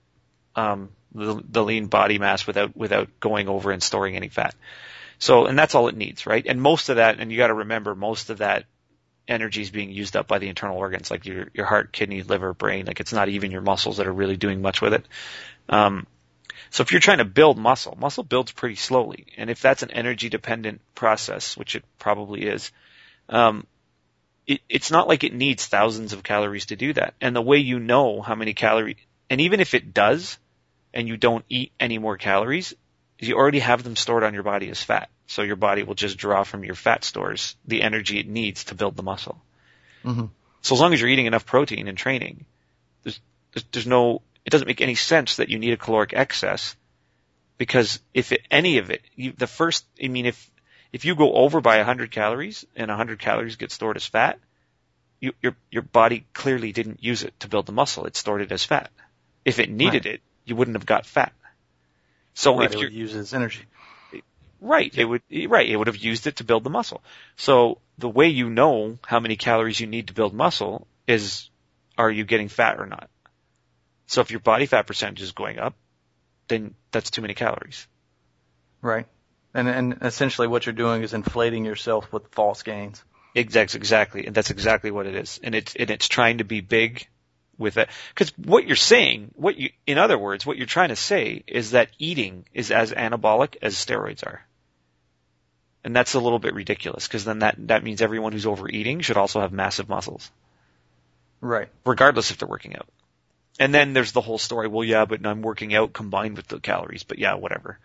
um, the, the lean body mass without without going over and storing any fat. So, and that's all it needs, right? And most of that, and you got to remember, most of that energy is being used up by the internal organs, like your your heart, kidney, liver, brain. Like it's not even your muscles that are really doing much with it. Um, so if you're trying to build muscle, muscle builds pretty slowly, and if that's an energy dependent process, which it probably is, um, It, it's not like it needs thousands of calories to do that. And the way you know how many calories, and even if it does, and you don't eat any more calories, you already have them stored on your body as fat. So your body will just draw from your fat stores the energy it needs to build the muscle. Mm-hmm. So as long as you're eating enough protein and training, there's, there's, there's no, it doesn't make any sense that you need a caloric excess, because if it, any of it, you, the first, I mean, if, If you go over by one hundred calories and one hundred calories get stored as fat, you, your your body clearly didn't use it to build the muscle. It stored it as fat. If it needed right. it, you wouldn't have got fat. So right, if it you would use it as energy, right, yeah. it would right, it would have used it to build the muscle. So the way you know how many calories you need to build muscle is, are you getting fat or not? So if your body fat percentage is going up, then that's too many calories. Right. And, and essentially what you're doing is inflating yourself with false gains. Exactly, exactly. And that's exactly what it is. And it's, and it's trying to be big with it. Because what you're saying, what you, in other words, what you're trying to say is that eating is as anabolic as steroids are. And that's a little bit ridiculous, because then that, that means everyone who's overeating should also have massive muscles. Right. Regardless if they're working out. And then there's the whole story, well, yeah, but I'm working out combined with the calories, but yeah, whatever.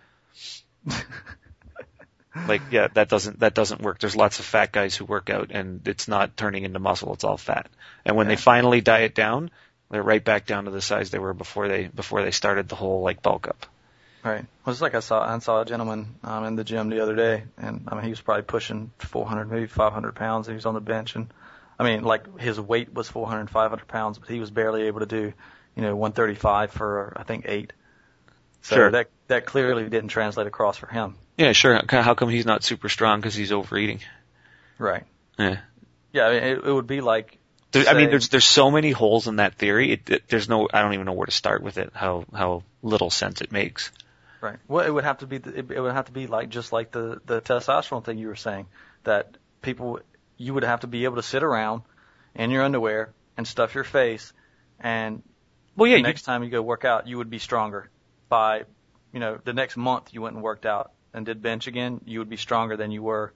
Like, yeah, that doesn't, that doesn't work. There's lots of fat guys who work out and it's not turning into muscle. It's all fat. And when yeah. they finally diet down, they're right back down to the size they were before they, before they started the whole, like, bulk up. Right. Well, it's like I saw, I saw a gentleman, um, in the gym the other day, and I mean, he was probably pushing four hundred, maybe five hundred pounds, and he was on the bench, and I mean, like, his weight was four hundred, five hundred pounds, but he was barely able to do, you know, one thirty-five for, I think, eight. So sure. that, that clearly didn't translate across for him. Yeah, sure. How come he's not super strong? Because he's overeating. Right. Yeah. Yeah, I mean, it, it would be like. There, say, I mean, there's there's so many holes in that theory. It, it, there's no, I don't even know where to start with it. How how little sense it makes. Right. Well, it would have to be. It, it would have to be like just like the the testosterone thing you were saying, that people, you would have to be able to sit around in your underwear and stuff your face, and well, yeah, the next you, time you go work out, you would be stronger. By, you know, the next month you went and worked out and did bench again, you would be stronger than you were.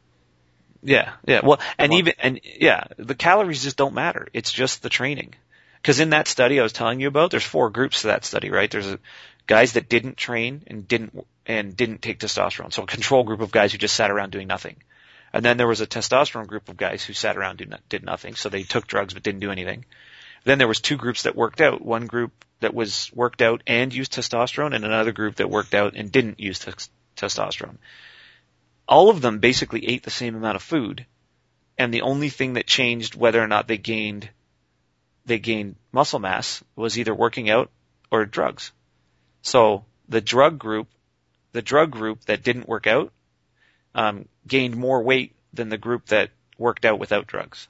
Yeah, yeah. Well, and even, and yeah, the calories just don't matter. It's just the training. Because in that study I was telling you about, there's four groups to that study, right? There's a, guys that didn't train and didn't, and didn't take testosterone. So a control group of guys who just sat around doing nothing. And then there was a testosterone group of guys who sat around and did nothing. So they took drugs but didn't do anything. Then there was two groups that worked out. One group that was worked out and used testosterone, and another group that worked out and didn't use t- testosterone. All of them basically ate the same amount of food, and the only thing that changed whether or not they gained they gained muscle mass was either working out or drugs. So the drug group, the drug group that didn't work out, um, gained more weight than the group that worked out without drugs.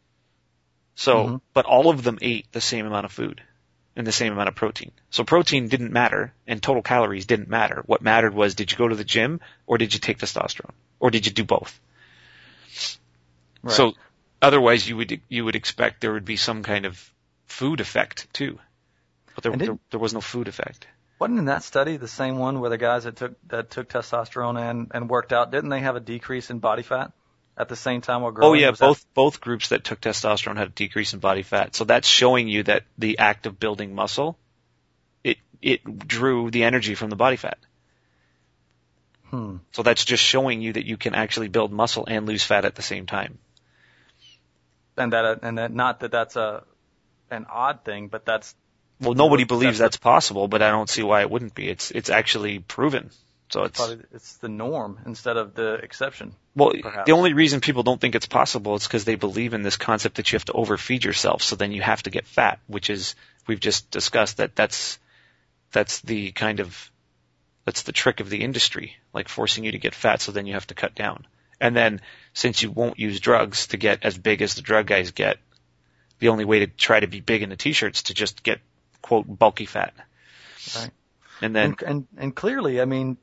So, mm-hmm. but all of them ate the same amount of food and the same amount of protein. So protein didn't matter and total calories didn't matter. What mattered was, did you go to the gym or did you take testosterone or did you do both? Right. So otherwise you would you would expect there would be some kind of food effect too. But there did, there, there was no food effect. Wasn't in that study the same one where the guys that took that took testosterone and, and worked out, didn't they have a decrease in body fat at the same time while growing? Oh yeah, was both that... both groups that took testosterone had a decrease in body fat. So that's showing you that the act of building muscle, it it drew the energy from the body fat. Hmm. So that's just showing you that you can actually build muscle and lose fat at the same time. And that and that not that that's a an odd thing, but that's well, nobody believes that's, that's possible, but I don't see why it wouldn't be. It's it's actually proven. So it's probably, it's the norm instead of the exception. Well, perhaps. The only reason people don't think it's possible is because they believe in this concept that you have to overfeed yourself, so then you have to get fat, which is we've just discussed that that's that's the kind of that's the trick of the industry, like forcing you to get fat, so then you have to cut down. And then since you won't use drugs to get as big as the drug guys get, the only way to try to be big in the t-shirts to just get quote bulky fat. Right. And then and, and and clearly, I mean,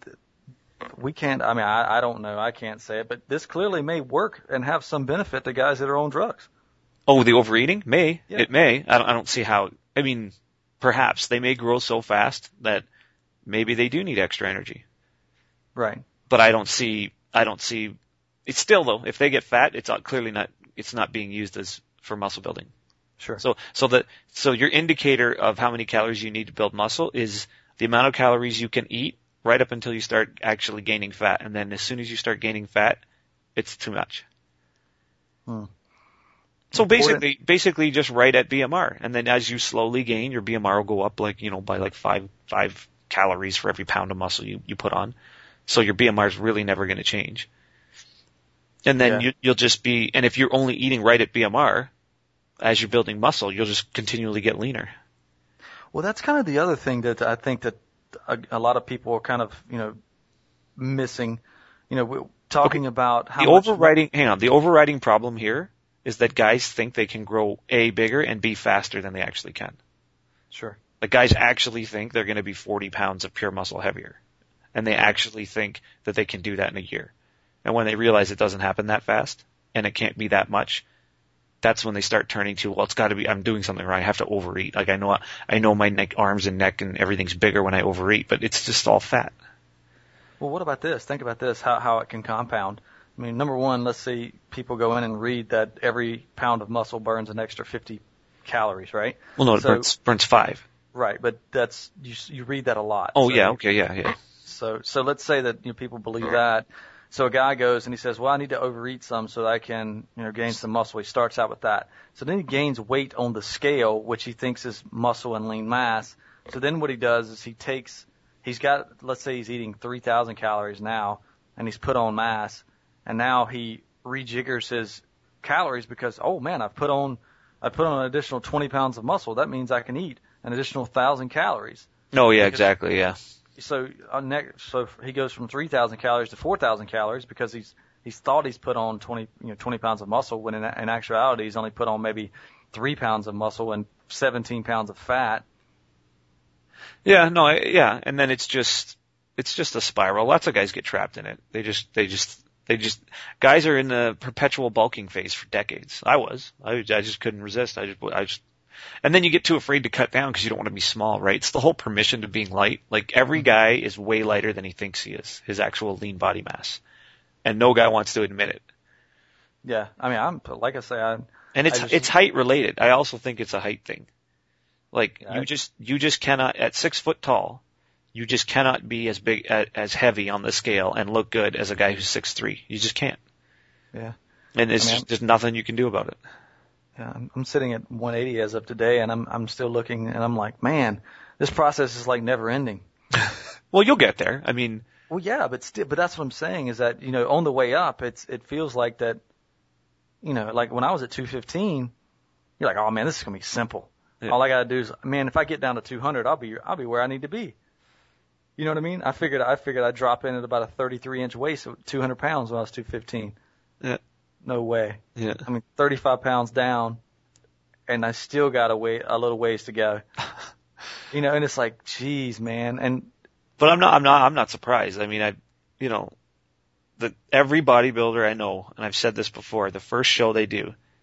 we can't. I mean, I, I don't know. I can't say it, but this clearly may work and have some benefit to guys that are on drugs. Oh, the overeating may. Yeah. It may. I don't. I don't see how. I mean, perhaps they may grow so fast that maybe they do need extra energy. Right. But I don't see. I don't see. It's still though. If they get fat, it's clearly not. It's not being used as for muscle building. Sure. So so the so your indicator of how many calories you need to build muscle is the amount of calories you can eat right up until you start actually gaining fat, and then as soon as you start gaining fat, it's too much. Hmm. So Important. basically, basically just right at B M R, and then as you slowly gain, your B M R will go up like you know by like five five calories for every pound of muscle you you put on. So your B M R is really never going to change. And then Yeah. you, you'll just be, and if you're only eating right at B M R, as you're building muscle, you'll just continually get leaner. Well, that's kind of the other thing that I think that a, a lot of people are kind of, you know, missing. You know, we're talking about how the much overriding, hang on, the overriding problem here is that guys think they can grow A, bigger, and B, faster than they actually can. Sure. Like guys actually think they're going to be forty pounds of pure muscle heavier. And they actually think that they can do that in a year. And when they realize it doesn't happen that fast, and it can't be that much, that's when they start turning to, well, it's got to be, I'm doing something wrong. I have to overeat. Like I know, I know my neck, arms and neck and everything's bigger when I overeat, but it's just all fat. Well, what about this? Think about this, how, how it can compound. I mean, number one, let's say people go in and read that every pound of muscle burns an extra fifty calories, right? Well, no, it So- burns, burns five. Right, but that's, you, you read that a lot. Oh, So yeah, you- okay, yeah, yeah. So, so let's say that, you know, people believe that. So a guy goes and he says, well, I need to overeat some so that I can, you know, gain some muscle. He starts out with that. So then he gains weight on the scale, which he thinks is muscle and lean mass. So then what he does is he takes, he's got, let's say he's eating three thousand calories now, and he's put on mass, and now he rejiggers his calories because, oh man, I've put on, I put on an additional twenty pounds of muscle. That means I can eat an additional one thousand calories. No, yeah, exactly, yeah. So on next, so he goes from three thousand calories to four thousand calories because he's he's thought he's put on twenty you know twenty pounds of muscle when in, in actuality he's only put on maybe three pounds of muscle and seventeen pounds of fat. Yeah, no, I- yeah, and then it's just, it's just a spiral. Lots of guys get trapped in it. They just, they just, they just, guys are in the perpetual bulking phase for decades. I was. I, I just couldn't resist. I just, I just, and then you get too afraid to cut down because you don't want to be small, right? It's the whole permission to being light. Like every guy is way lighter than he thinks he is, his actual lean body mass. And no guy wants to admit it. Yeah, I mean, I'm like I say, I And it's, I just- it's height related. I also think it's a height thing. Like Yeah, you I- just, you just cannot, at six foot tall, you just cannot be as big, as heavy on the scale and look good as a guy who's six three. You just can't. yeah. And it's I mean, just, there's nothing you can do about it. Yeah, I'm, I'm sitting at one eighty as of today, and I'm I'm still looking, and I'm like, man, this process is like never ending. Well, you'll get there. I mean, Well, yeah, but still, but that's what I'm saying is that, you know, on the way up, it's it feels like that, you know, like when I was at two fifteen, you're like, oh man, this is gonna be simple. Yeah. All I gotta do is, man, if I get down to two hundred, I'll be I'll be where I need to be. You know what I mean? I figured I figured I'd drop in at about a thirty-three inch waist, so two hundred pounds when I was two fifteen. Yeah. No way. yeah. I mean, thirty-five pounds down, and I still got a way a little ways to go. You know, and it's like, geez, man, and But I'm not, I'm not, I'm not surprised. I mean, I, you know, the, every bodybuilder I know, and I've said this before, the first show they do,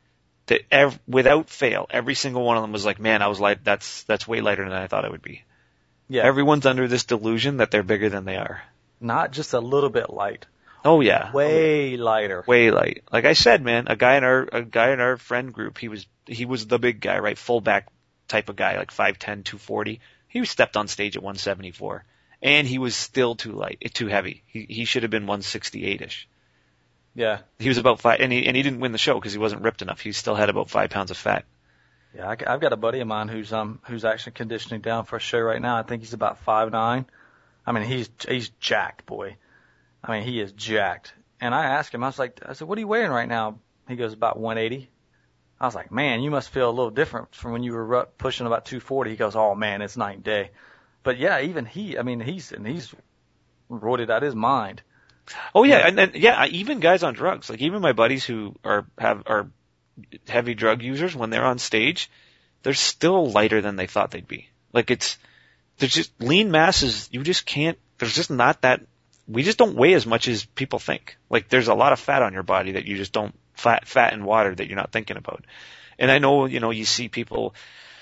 that ev- without fail, every single one of them was like, man, I was light, that's, that's way lighter than I thought it would be. Yeah. Everyone's under this delusion that they're bigger than they are. Not just a little bit light. Oh yeah. Way lighter. Way light. Like I said, man, a guy in our, a guy in our friend group, he was, he was the big guy, right? Fullback type of guy, like five ten, two forty. He stepped on stage at one seventy-four. And he was still too light, too heavy. He, he should have been one sixty-eight-ish. Yeah. He was about five, and he, and he didn't win the show because he wasn't ripped enough. He still had about five pounds of fat. Yeah, I, I've got a buddy of mine who's um who's actually conditioning down for a show right now. I think he's about five nine. I mean, he's he's jacked, boy. I mean, he is jacked. And I asked him, I was like, I said, what are you weighing right now? He goes, about one eighty. I was like, man, you must feel a little different from when you were pushing about two forty. He goes, oh man, it's night and day. But yeah, even he, I mean, he's and he's roided out his mind. Oh yeah, and then yeah, even guys on drugs, like even my buddies who are have are heavy drug users, when they're on stage, they're still lighter than they thought they'd be. Like it's, there's just lean masses. You just can't. There's just not that. We just don't weigh as much as people think. Like there's a lot of fat on your body that you just don't fat, fat and water that you're not thinking about. And I know, you know, you see people,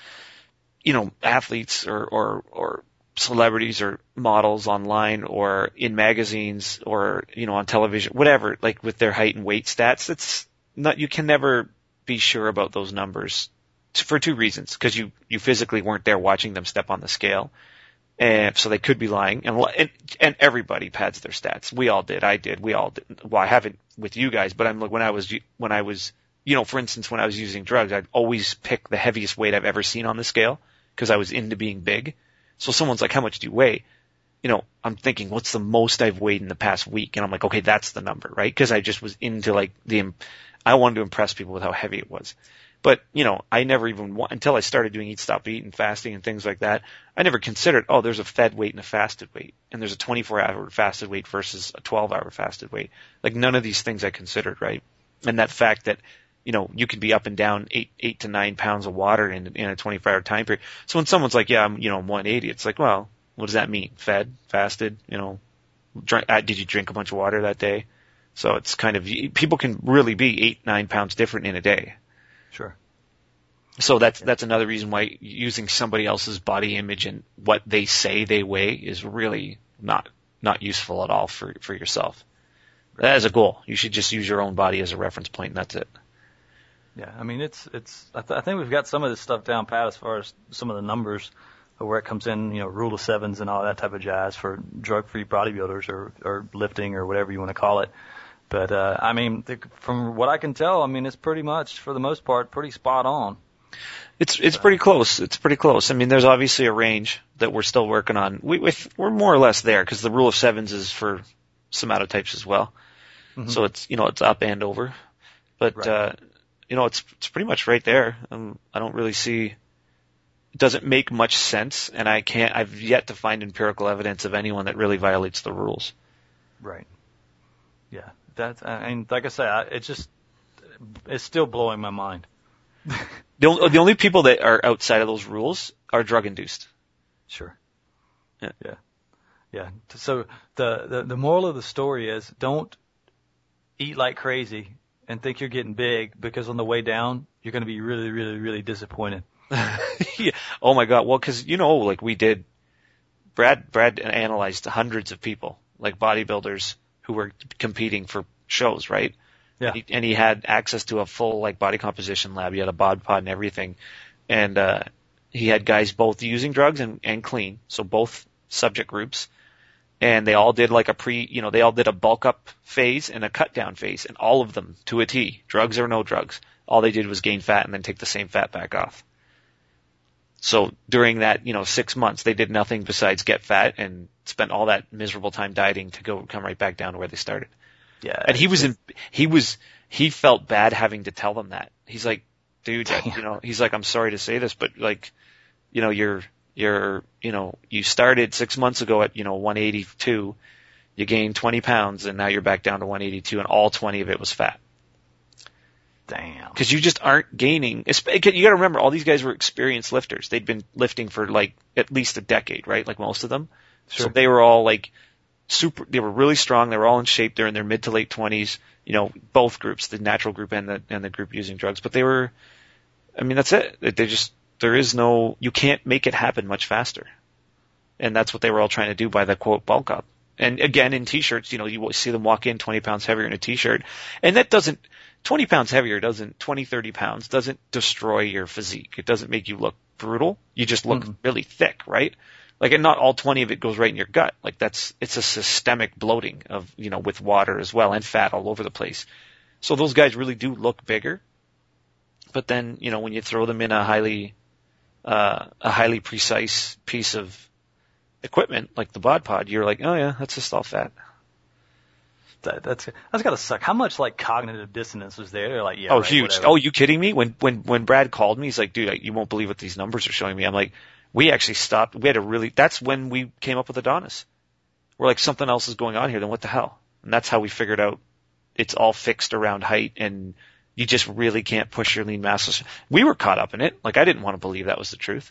you know, athletes or or or celebrities or models online or in magazines or, you know, on television, whatever, like with their height and weight stats. It's not, you can never be sure about those numbers for two reasons. Because you, you physically weren't there watching them step on the scale. And so they could be lying. And, and, and everybody pads their stats. We all did. I did. We all did. Well, I haven't with you guys, but I'm like, when I was, when I was, you know, for instance, when I was using drugs, I'd always pick the heaviest weight I've ever seen on the scale because I was into being big. So someone's like, how much do you weigh? You know, I'm thinking, what's the most I've weighed in the past week? And I'm like, okay, that's the number, right? Because I just was into like the, I wanted to impress people with how heavy it was. But, you know, I never even, until I started doing Eat, Stop, Eat and fasting and things like that, I never considered, oh, there's a fed weight and a fasted weight. And there's a twenty-four hour fasted weight versus a twelve hour fasted weight. Like none of these things I considered, right? And that fact that, you know, you could be up and down eight, eight to nine pounds of water in, in a twenty-four hour time period. So when someone's like, yeah, I'm, you know, I'm one eighty, it's like, well, what does that mean? Fed, fasted, you know, drink, uh, did you drink a bunch of water that day? So it's kind of, people can really be eight, nine pounds different in a day. Sure. So that's, that's another reason why using somebody else's body image and what they say they weigh is really not, not useful at all for, for yourself. As a goal, you should just use your own body as a reference point and that's it. Yeah, I mean, it's, it's, I, th- I think we've got some of this stuff down pat as far as some of the numbers where it comes in, you know, rule of sevens and all that type of jazz for drug-free bodybuilders or, or lifting or whatever you want to call it. But, uh, I mean, the, from what I can tell, I mean, it's pretty much, for the most part, pretty spot on. It's, it's pretty close. It's pretty close. I mean, there's obviously a range that we're still working on. We, with, we're more or less there because the rule of sevens is for somatotypes as well. Mm-hmm. So it's, you know, it's up and over. But, right. uh, you know, it's, it's pretty much right there. Um, I don't really see, it doesn't make much sense, and I can't, I've yet to find empirical evidence of anyone that really violates the rules. Right. Yeah. That, and like I say, I, it's just, it's still blowing my mind. the, only, the only people that are outside of those rules are drug induced. Sure. Yeah. Yeah. Yeah. So the, the, the moral of the story is don't eat like crazy and think you're getting big because on the way down, you're going to be really, really, really disappointed. Yeah. Oh my God. Well, cause you know, like we did, Brad, Brad analyzed hundreds of people, like bodybuilders who were competing for shows, right? Yeah. And he, and he had access to a full like body composition lab. He had a bod pod and everything. And, uh, he had guys both using drugs and, and clean. So both subject groups. And they all did like a pre, you know, they all did a bulk up phase and a cut down phase, and all of them to a T, drugs or no drugs. All they did was gain fat and then take the same fat back off. So during that, you know, six months, they did nothing besides get fat and spent all that miserable time dieting to go come right back down to where they started. Yeah. And he was in, he was, he felt bad having to tell them that. He's like, dude, you know, he's like, I'm sorry to say this, but like, you know, you're, You're, you know, you started six months ago at, you know, one eighty-two, you gained twenty pounds and now you're back down to one eighty-two and all twenty of it was fat. Damn. Cause you just aren't gaining. You gotta remember, all these guys were experienced lifters. They'd been lifting for like at least a decade, right? Like most of them. Sure. So they were all like, super, they were really strong. They were all in shape. They're in their mid to late twenties, you know, both groups, the natural group and the, and the group using drugs. But they were, I mean, that's it. They just, there is no, you can't make it happen much faster. And that's what they were all trying to do by the quote bulk up. And again, in t-shirts, you know, you see them walk in twenty pounds heavier in a t-shirt. And that doesn't, twenty pounds heavier doesn't, twenty, thirty pounds doesn't destroy your physique. It doesn't make you look brutal. You just look mm-hmm. really thick, right? Like, and not all twenty of it goes right in your gut. Like, that's, it's a systemic bloating of, you know, with water as well and fat all over the place. So those guys really do look bigger. But then, you know, when you throw them in a highly, uh, a highly precise piece of equipment like the bod pod, you're like, oh yeah, that's just all fat. That, that's that's gotta suck. How much like cognitive dissonance was there? They're like, yeah, oh, right, huge. whatever. Oh, you kidding me? When when when Brad called me, he's like, dude, you won't believe what these numbers are showing me. I'm like, we actually stopped. We had a really. That's when we came up with Adonis. We're like, something else is going on here. Then what the hell? And that's how we figured out it's all fixed around height, and you just really can't push your lean masses. We were caught up in it. Like, I didn't want to believe that was the truth.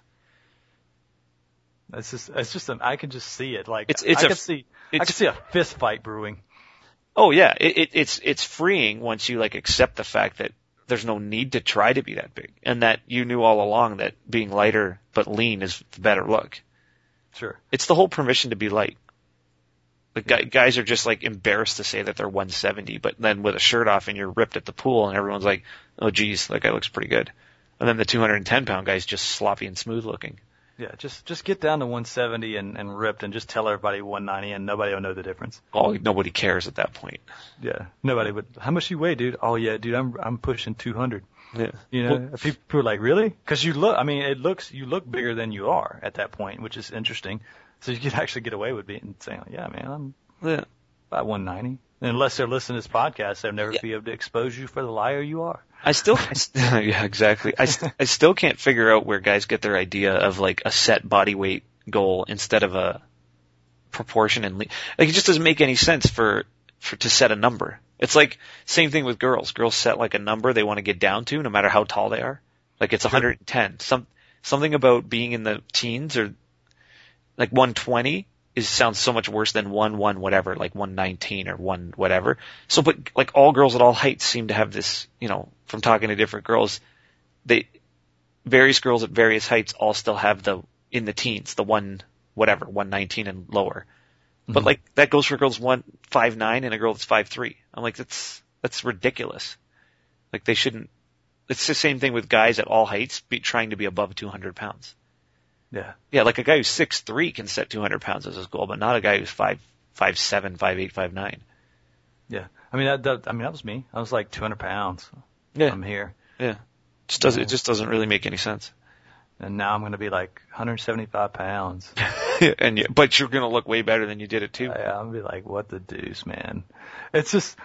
It's just, it's just, a, I can just see it. Like, it's, it's I a, can see, I can see a fist fight brewing. Oh yeah, it, it, it's it's freeing once you like accept the fact that there's no need to try to be that big, and that you knew all along that being lighter but lean is the better look. Sure. It's the whole permission to be light. Like, yeah. Guys are just like embarrassed to say that they're one seventy, but then with a shirt off and you're ripped at the pool, and everyone's like, oh geez, that guy looks pretty good. And then the two hundred ten pound guy's just sloppy and smooth looking. Yeah, just just get down to one seventy and, and ripped, and just tell everybody one ninety, and nobody will know the difference. Oh, nobody cares at that point. Yeah, nobody would. How much you weigh, dude? Oh yeah, dude, I'm I'm pushing two hundred. Yeah. You know, well, people are like, really? Because you look. I mean, it looks you look bigger than you are at that point, which is interesting. So you could actually get away with being saying, yeah, man, I'm yeah. about one ninety. And unless they're listening to this podcast, they'll never yeah. be able to expose you for the liar you are. I still, I st- yeah, exactly. I, st- I still can't figure out where guys get their idea of like a set body weight goal instead of a proportion and le- like it just doesn't make any sense for, for to set a number. It's like same thing with girls. Girls set like a number they want to get down to, no matter how tall they are. Like it's one hundred ten. Some something about being in the teens or like one twenty. Is sounds so much worse than one one whatever, like one nineteen or one whatever. So, but like all girls at all heights seem to have this, you know, from talking to different girls, they, various girls at various heights all still have the, in the teens, the one whatever, one nineteen and lower. Mm-hmm. But like that goes for girls one five nine and a girl that's five three. I'm like, that's, that's ridiculous. Like they shouldn't, it's the same thing with guys at all heights be trying to be above two hundred pounds. Yeah. Yeah, like a guy who's six three can set two hundred pounds as his goal, but not a guy who's five five seven, five eight, five nine. Yeah. I mean, that, that I mean, that was me. I was like two hundred pounds. Yeah. I'm here. Yeah. Just does, yeah. It just doesn't really make any sense. And now I'm going to be like one hundred seventy-five pounds. and you, But you're going to look way better than you did it too. Yeah, I'm going to be like, what the deuce, man. It's just,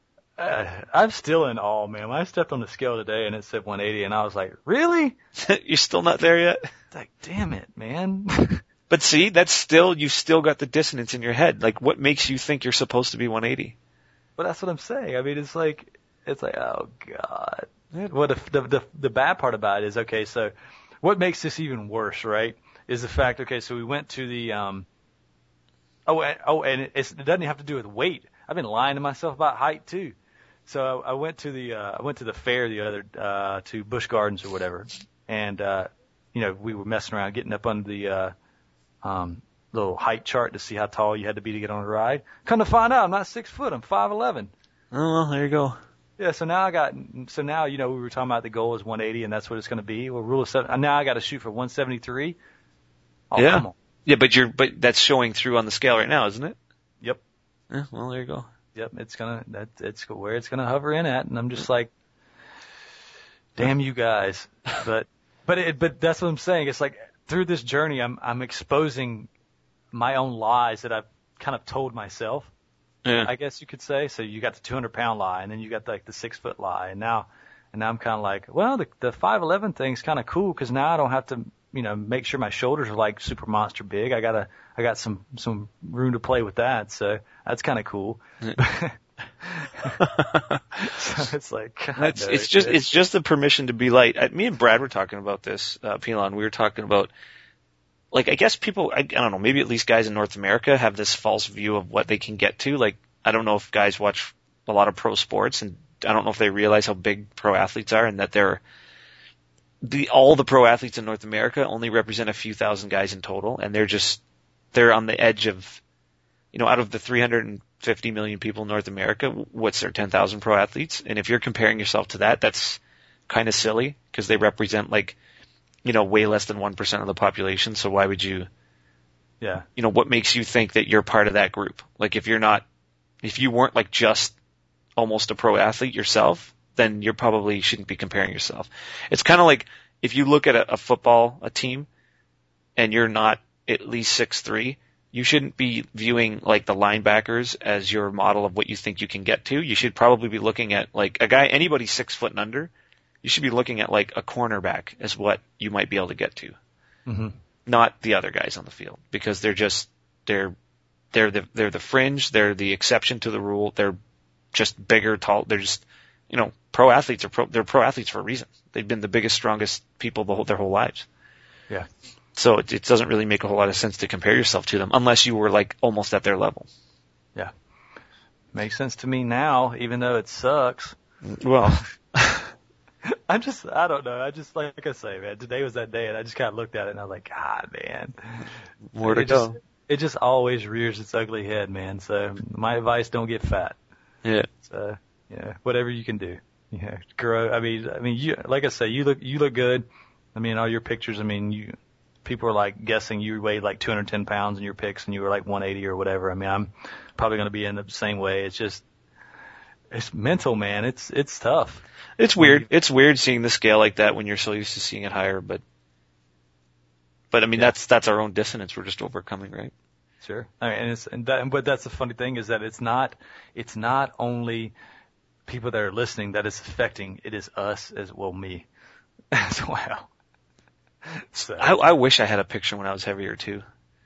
uh, I'm still in awe, man. When I stepped on the scale today and it said one eighty, and I was like, really? You're still not there yet? Like, damn it, man. But see, that's still, you've still got the dissonance in your head. Like, what makes you think you're supposed to be one eighty? But that's what I'm saying. I mean, it's like, it's like, oh God. What well, the, the, the, the bad part about it is, okay, so what makes this even worse, right, is the fact, okay, so we went to the, um, oh, and, oh, and it, it's, it doesn't have to do with weight. I've been lying to myself about height too. So I, I went to the, uh, I went to the fair the other, uh, to Busch Gardens or whatever. And, uh, you know, we were messing around getting up under the, uh, um, little height chart to see how tall you had to be to get on a ride. Come to find out, I'm not six foot, I'm five eleven. Oh, well, there you go. Yeah, so now I got, so now, you know, we were talking about the goal is one eighty and that's what it's going to be. Well, rule of seven, now I got to shoot for one seventy-three. Oh, yeah. Come on. Yeah, but you're, but that's showing through on the scale right now, isn't it? Yep. Yeah, well, there you go. Yep, it's gonna, that, it's where it's gonna hover in at, and I'm just like, damn you guys. But, but it, but that's what I'm saying. It's like, through this journey, I'm, I'm exposing my own lies that I've kind of told myself. Yeah. I guess you could say. So you got the two hundred pound lie, and then you got like the six foot lie, and now, and now I'm kind of like, well, the, the five eleven thing's kind of cool because now I don't have to, you know, make sure my shoulders are like super monster big. I gotta, I got some, some room to play with that. So that's kind of cool. Yeah. So it's like, God, that's, no, it's it, just, it's, it's just the permission to be light. Me and Brad were talking about this, uh, Pilon. We were talking about like, I guess people, I, I don't know, maybe at least guys in North America have this false view of what they can get to. Like, I don't know if guys watch a lot of pro sports, and I don't know if they realize how big pro athletes are, and that they're, the, all the pro athletes in North America only represent a few thousand guys in total, and they're just, they're on the edge of, you know, out of the three hundred fifty million people in North America, what's there, ten thousand pro athletes? And if you're comparing yourself to that, that's kind of silly, because they represent, like, you know, way less than one percent of the population, so why would you, yeah, you know, what makes you think that you're part of that group? Like, if you're not, if you weren't, like, just almost a pro athlete yourself, then you probably shouldn't be comparing yourself. It's kind of like, if you look at a, a football, a team, and you're not at least six three, you shouldn't be viewing, like, the linebackers as your model of what you think you can get to. You should probably be looking at, like, a guy, anybody six foot and under, you should be looking at, like, a cornerback as what you might be able to get to. Mm-hmm. Not the other guys on the field, because they're just, they're, they're the, they're the fringe, they're the exception to the rule, they're just bigger, tall, they're just, you know, pro athletes are pro, they're pro athletes for a reason. They've been the biggest, strongest people the whole, their whole lives. Yeah. So it, it doesn't really make a whole lot of sense to compare yourself to them unless you were, like, almost at their level. Yeah. Makes sense to me now, even though it sucks. Well, I'm just, I don't know. I just, like I say, man, today was that day, and I just kind of looked at it, and I was like, God, man. More to it go. Just, it just always rears its ugly head, man. So my advice, don't get fat. Yeah. So, you know, whatever you can do. You know, grow. I mean, I mean, you, like I say, you look, you look good. I mean, all your pictures, I mean, you, people are like guessing you weighed like two hundred ten pounds in your pics and you were like one eighty or whatever. I mean, I'm probably going to be in the same way. It's just, it's mental, man. It's, it's tough. It's weird. It's weird seeing the scale like that when you're so used to seeing it higher, but, but I mean, yeah. that's, that's our own dissonance we're just overcoming, right? Sure. I mean, and it's, and that, but that's the funny thing is that it's not, it's not only people that are listening that it's affecting. It is us as well, me as well. So I, I wish I had a picture when I was heavier too.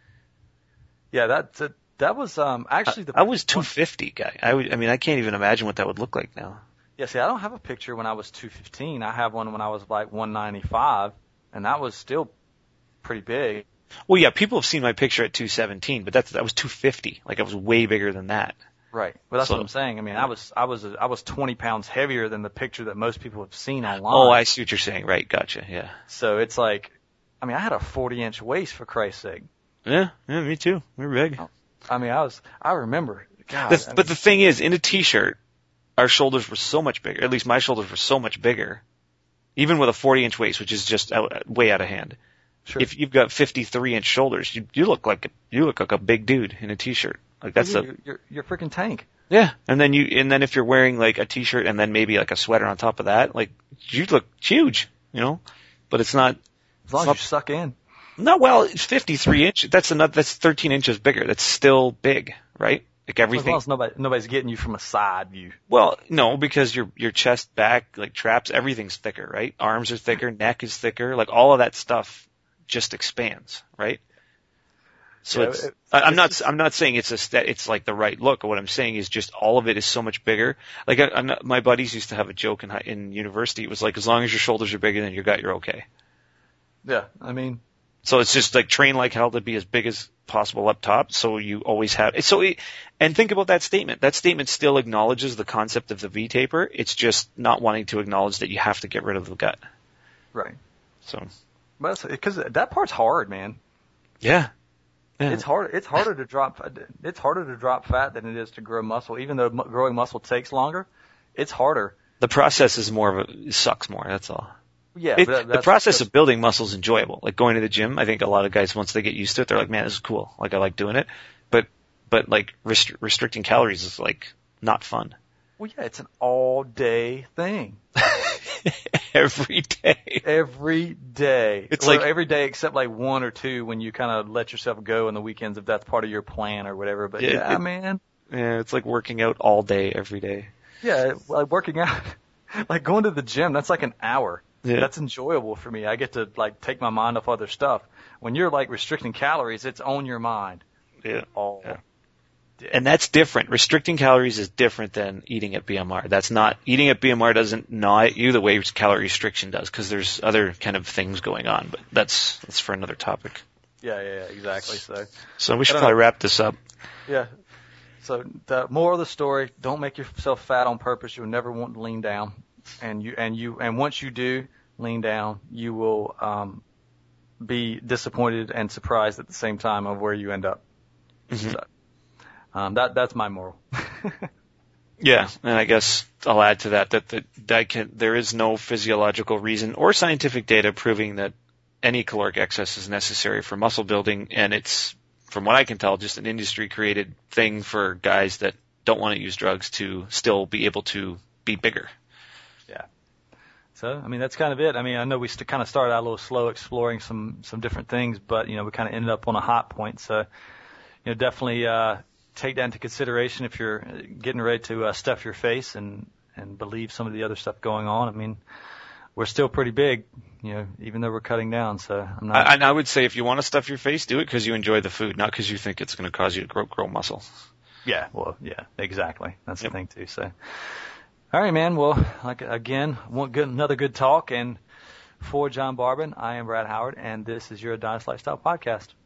Yeah, that, that, that was, um, actually the, I, I was two fifty guy. I would, I mean, I can't even imagine what that would look like now. Yeah, see, I don't have a picture when I was two fifteen. I have one when I was like one ninety-five, and that was still pretty big. Well, yeah, people have seen my picture at two seventeen, but that's, that was two fifty. Like, I was way bigger than that. Right. Well, that's so, what I'm saying. I mean, I was, I was, I was twenty pounds heavier than the picture that most people have seen online. Oh, I see what you're saying. Right. Gotcha. Yeah. So it's like, I mean, I had a forty inch waist for Christ's sake. Yeah. Yeah. Me too. We're big. I mean, I was, I remember. God, the, I mean, but the thing is, in a t-shirt, our shoulders were so much bigger. At least my shoulders were so much bigger, even with a forty inch waist, which is just out, way out of hand. Sure. If you've got fifty-three inch shoulders, you, you look like a, you look like a big dude in a t-shirt. Like that's you're, a you're, you're a freaking tank. Yeah, and then you and then if you're wearing like a t-shirt and then maybe like a sweater on top of that, like you look huge, you know. But it's not. As long as not, you suck in. No, well, it's fifty-three inch. That's another. That's thirteen inches bigger. That's still big, right? Like everything. As long as nobody, nobody's getting you from a side view. Well, no, because your your chest, back, like traps, everything's thicker, right? Arms are thicker, neck is thicker, like all of that stuff just expands, right? So yeah, it's, it, I, I'm it's not, just, I'm not saying it's a, it's like the right look. What I'm saying is just all of it is so much bigger. Like I, I'm not, my buddies used to have a joke in high, in university. It was like, as long as your shoulders are bigger than your gut, you're okay. Yeah, I mean. So it's just like train like hell to be as big as possible up top. So you always have, so, it, and think about that statement. That statement still acknowledges the concept of the V-taper. It's just not wanting to acknowledge that you have to get rid of the gut. Right. So. But because that part's hard, man. Yeah. Yeah. It's hard. It's harder to drop. It's harder to drop fat than it is to grow muscle. Even though growing muscle takes longer, it's harder. The process is more of a it sucks more. That's all. Yeah. It, but the process of building muscle is enjoyable. Like going to the gym, I think a lot of guys once they get used to it, they're like, "Man, this is cool. Like I like doing it." But but like restri- restricting calories is like not fun. Well, yeah, it's an all day thing. Every day. Every day. It's or like every day except like one or two when you kind of let yourself go on the weekends if that's part of your plan or whatever. But yeah, yeah, it, man. Yeah, it's like working out all day, every day. Yeah, like working out, like going to the gym. That's like an hour. Yeah. That's enjoyable for me. I get to like take my mind off other stuff. When you're like restricting calories, it's on your mind. Yeah. All yeah. day. And that's different. Restricting calories is different than eating at B M R. That's not, eating at B M R doesn't gnaw at you the way calorie restriction does, because there's other kind of things going on, but that's, that's for another topic. Yeah, yeah, yeah, exactly. So, so we should probably know. wrap this up. Yeah. So the moral of the story: don't make yourself fat on purpose. You'll never want to lean down, and you and you and once you do lean down, you will um, be disappointed and surprised at the same time of where you end up. Mm-hmm. So, um, that that's my moral. Yeah, and I guess I'll add to that that, that, that can, there is no physiological reason or scientific data proving that any caloric excess is necessary for muscle building, and it's, from what I can tell, just an industry-created thing for guys that don't want to use drugs to still be able to be bigger. Yeah. So, I mean, that's kind of it. I mean, I know we st- kind of started out a little slow exploring some, some different things, but, you know, we kind of ended up on a hot point. So, you know, definitely uh, take that into consideration if you're getting ready to uh, stuff your face and, and believe some of the other stuff going on. I mean, we're still pretty big, you know, even though we're cutting down. So I'm not. I, and I would say if you want to stuff your face, do it because you enjoy the food, not because you think it's going to cause you to grow, grow muscle. Yeah, well, yeah, exactly. That's yep. the thing too. So, all right, man. Well, like again, one good, another good talk. And for John Barbin, I am Brad Howard, and this is your Adonis Lifestyle Podcast.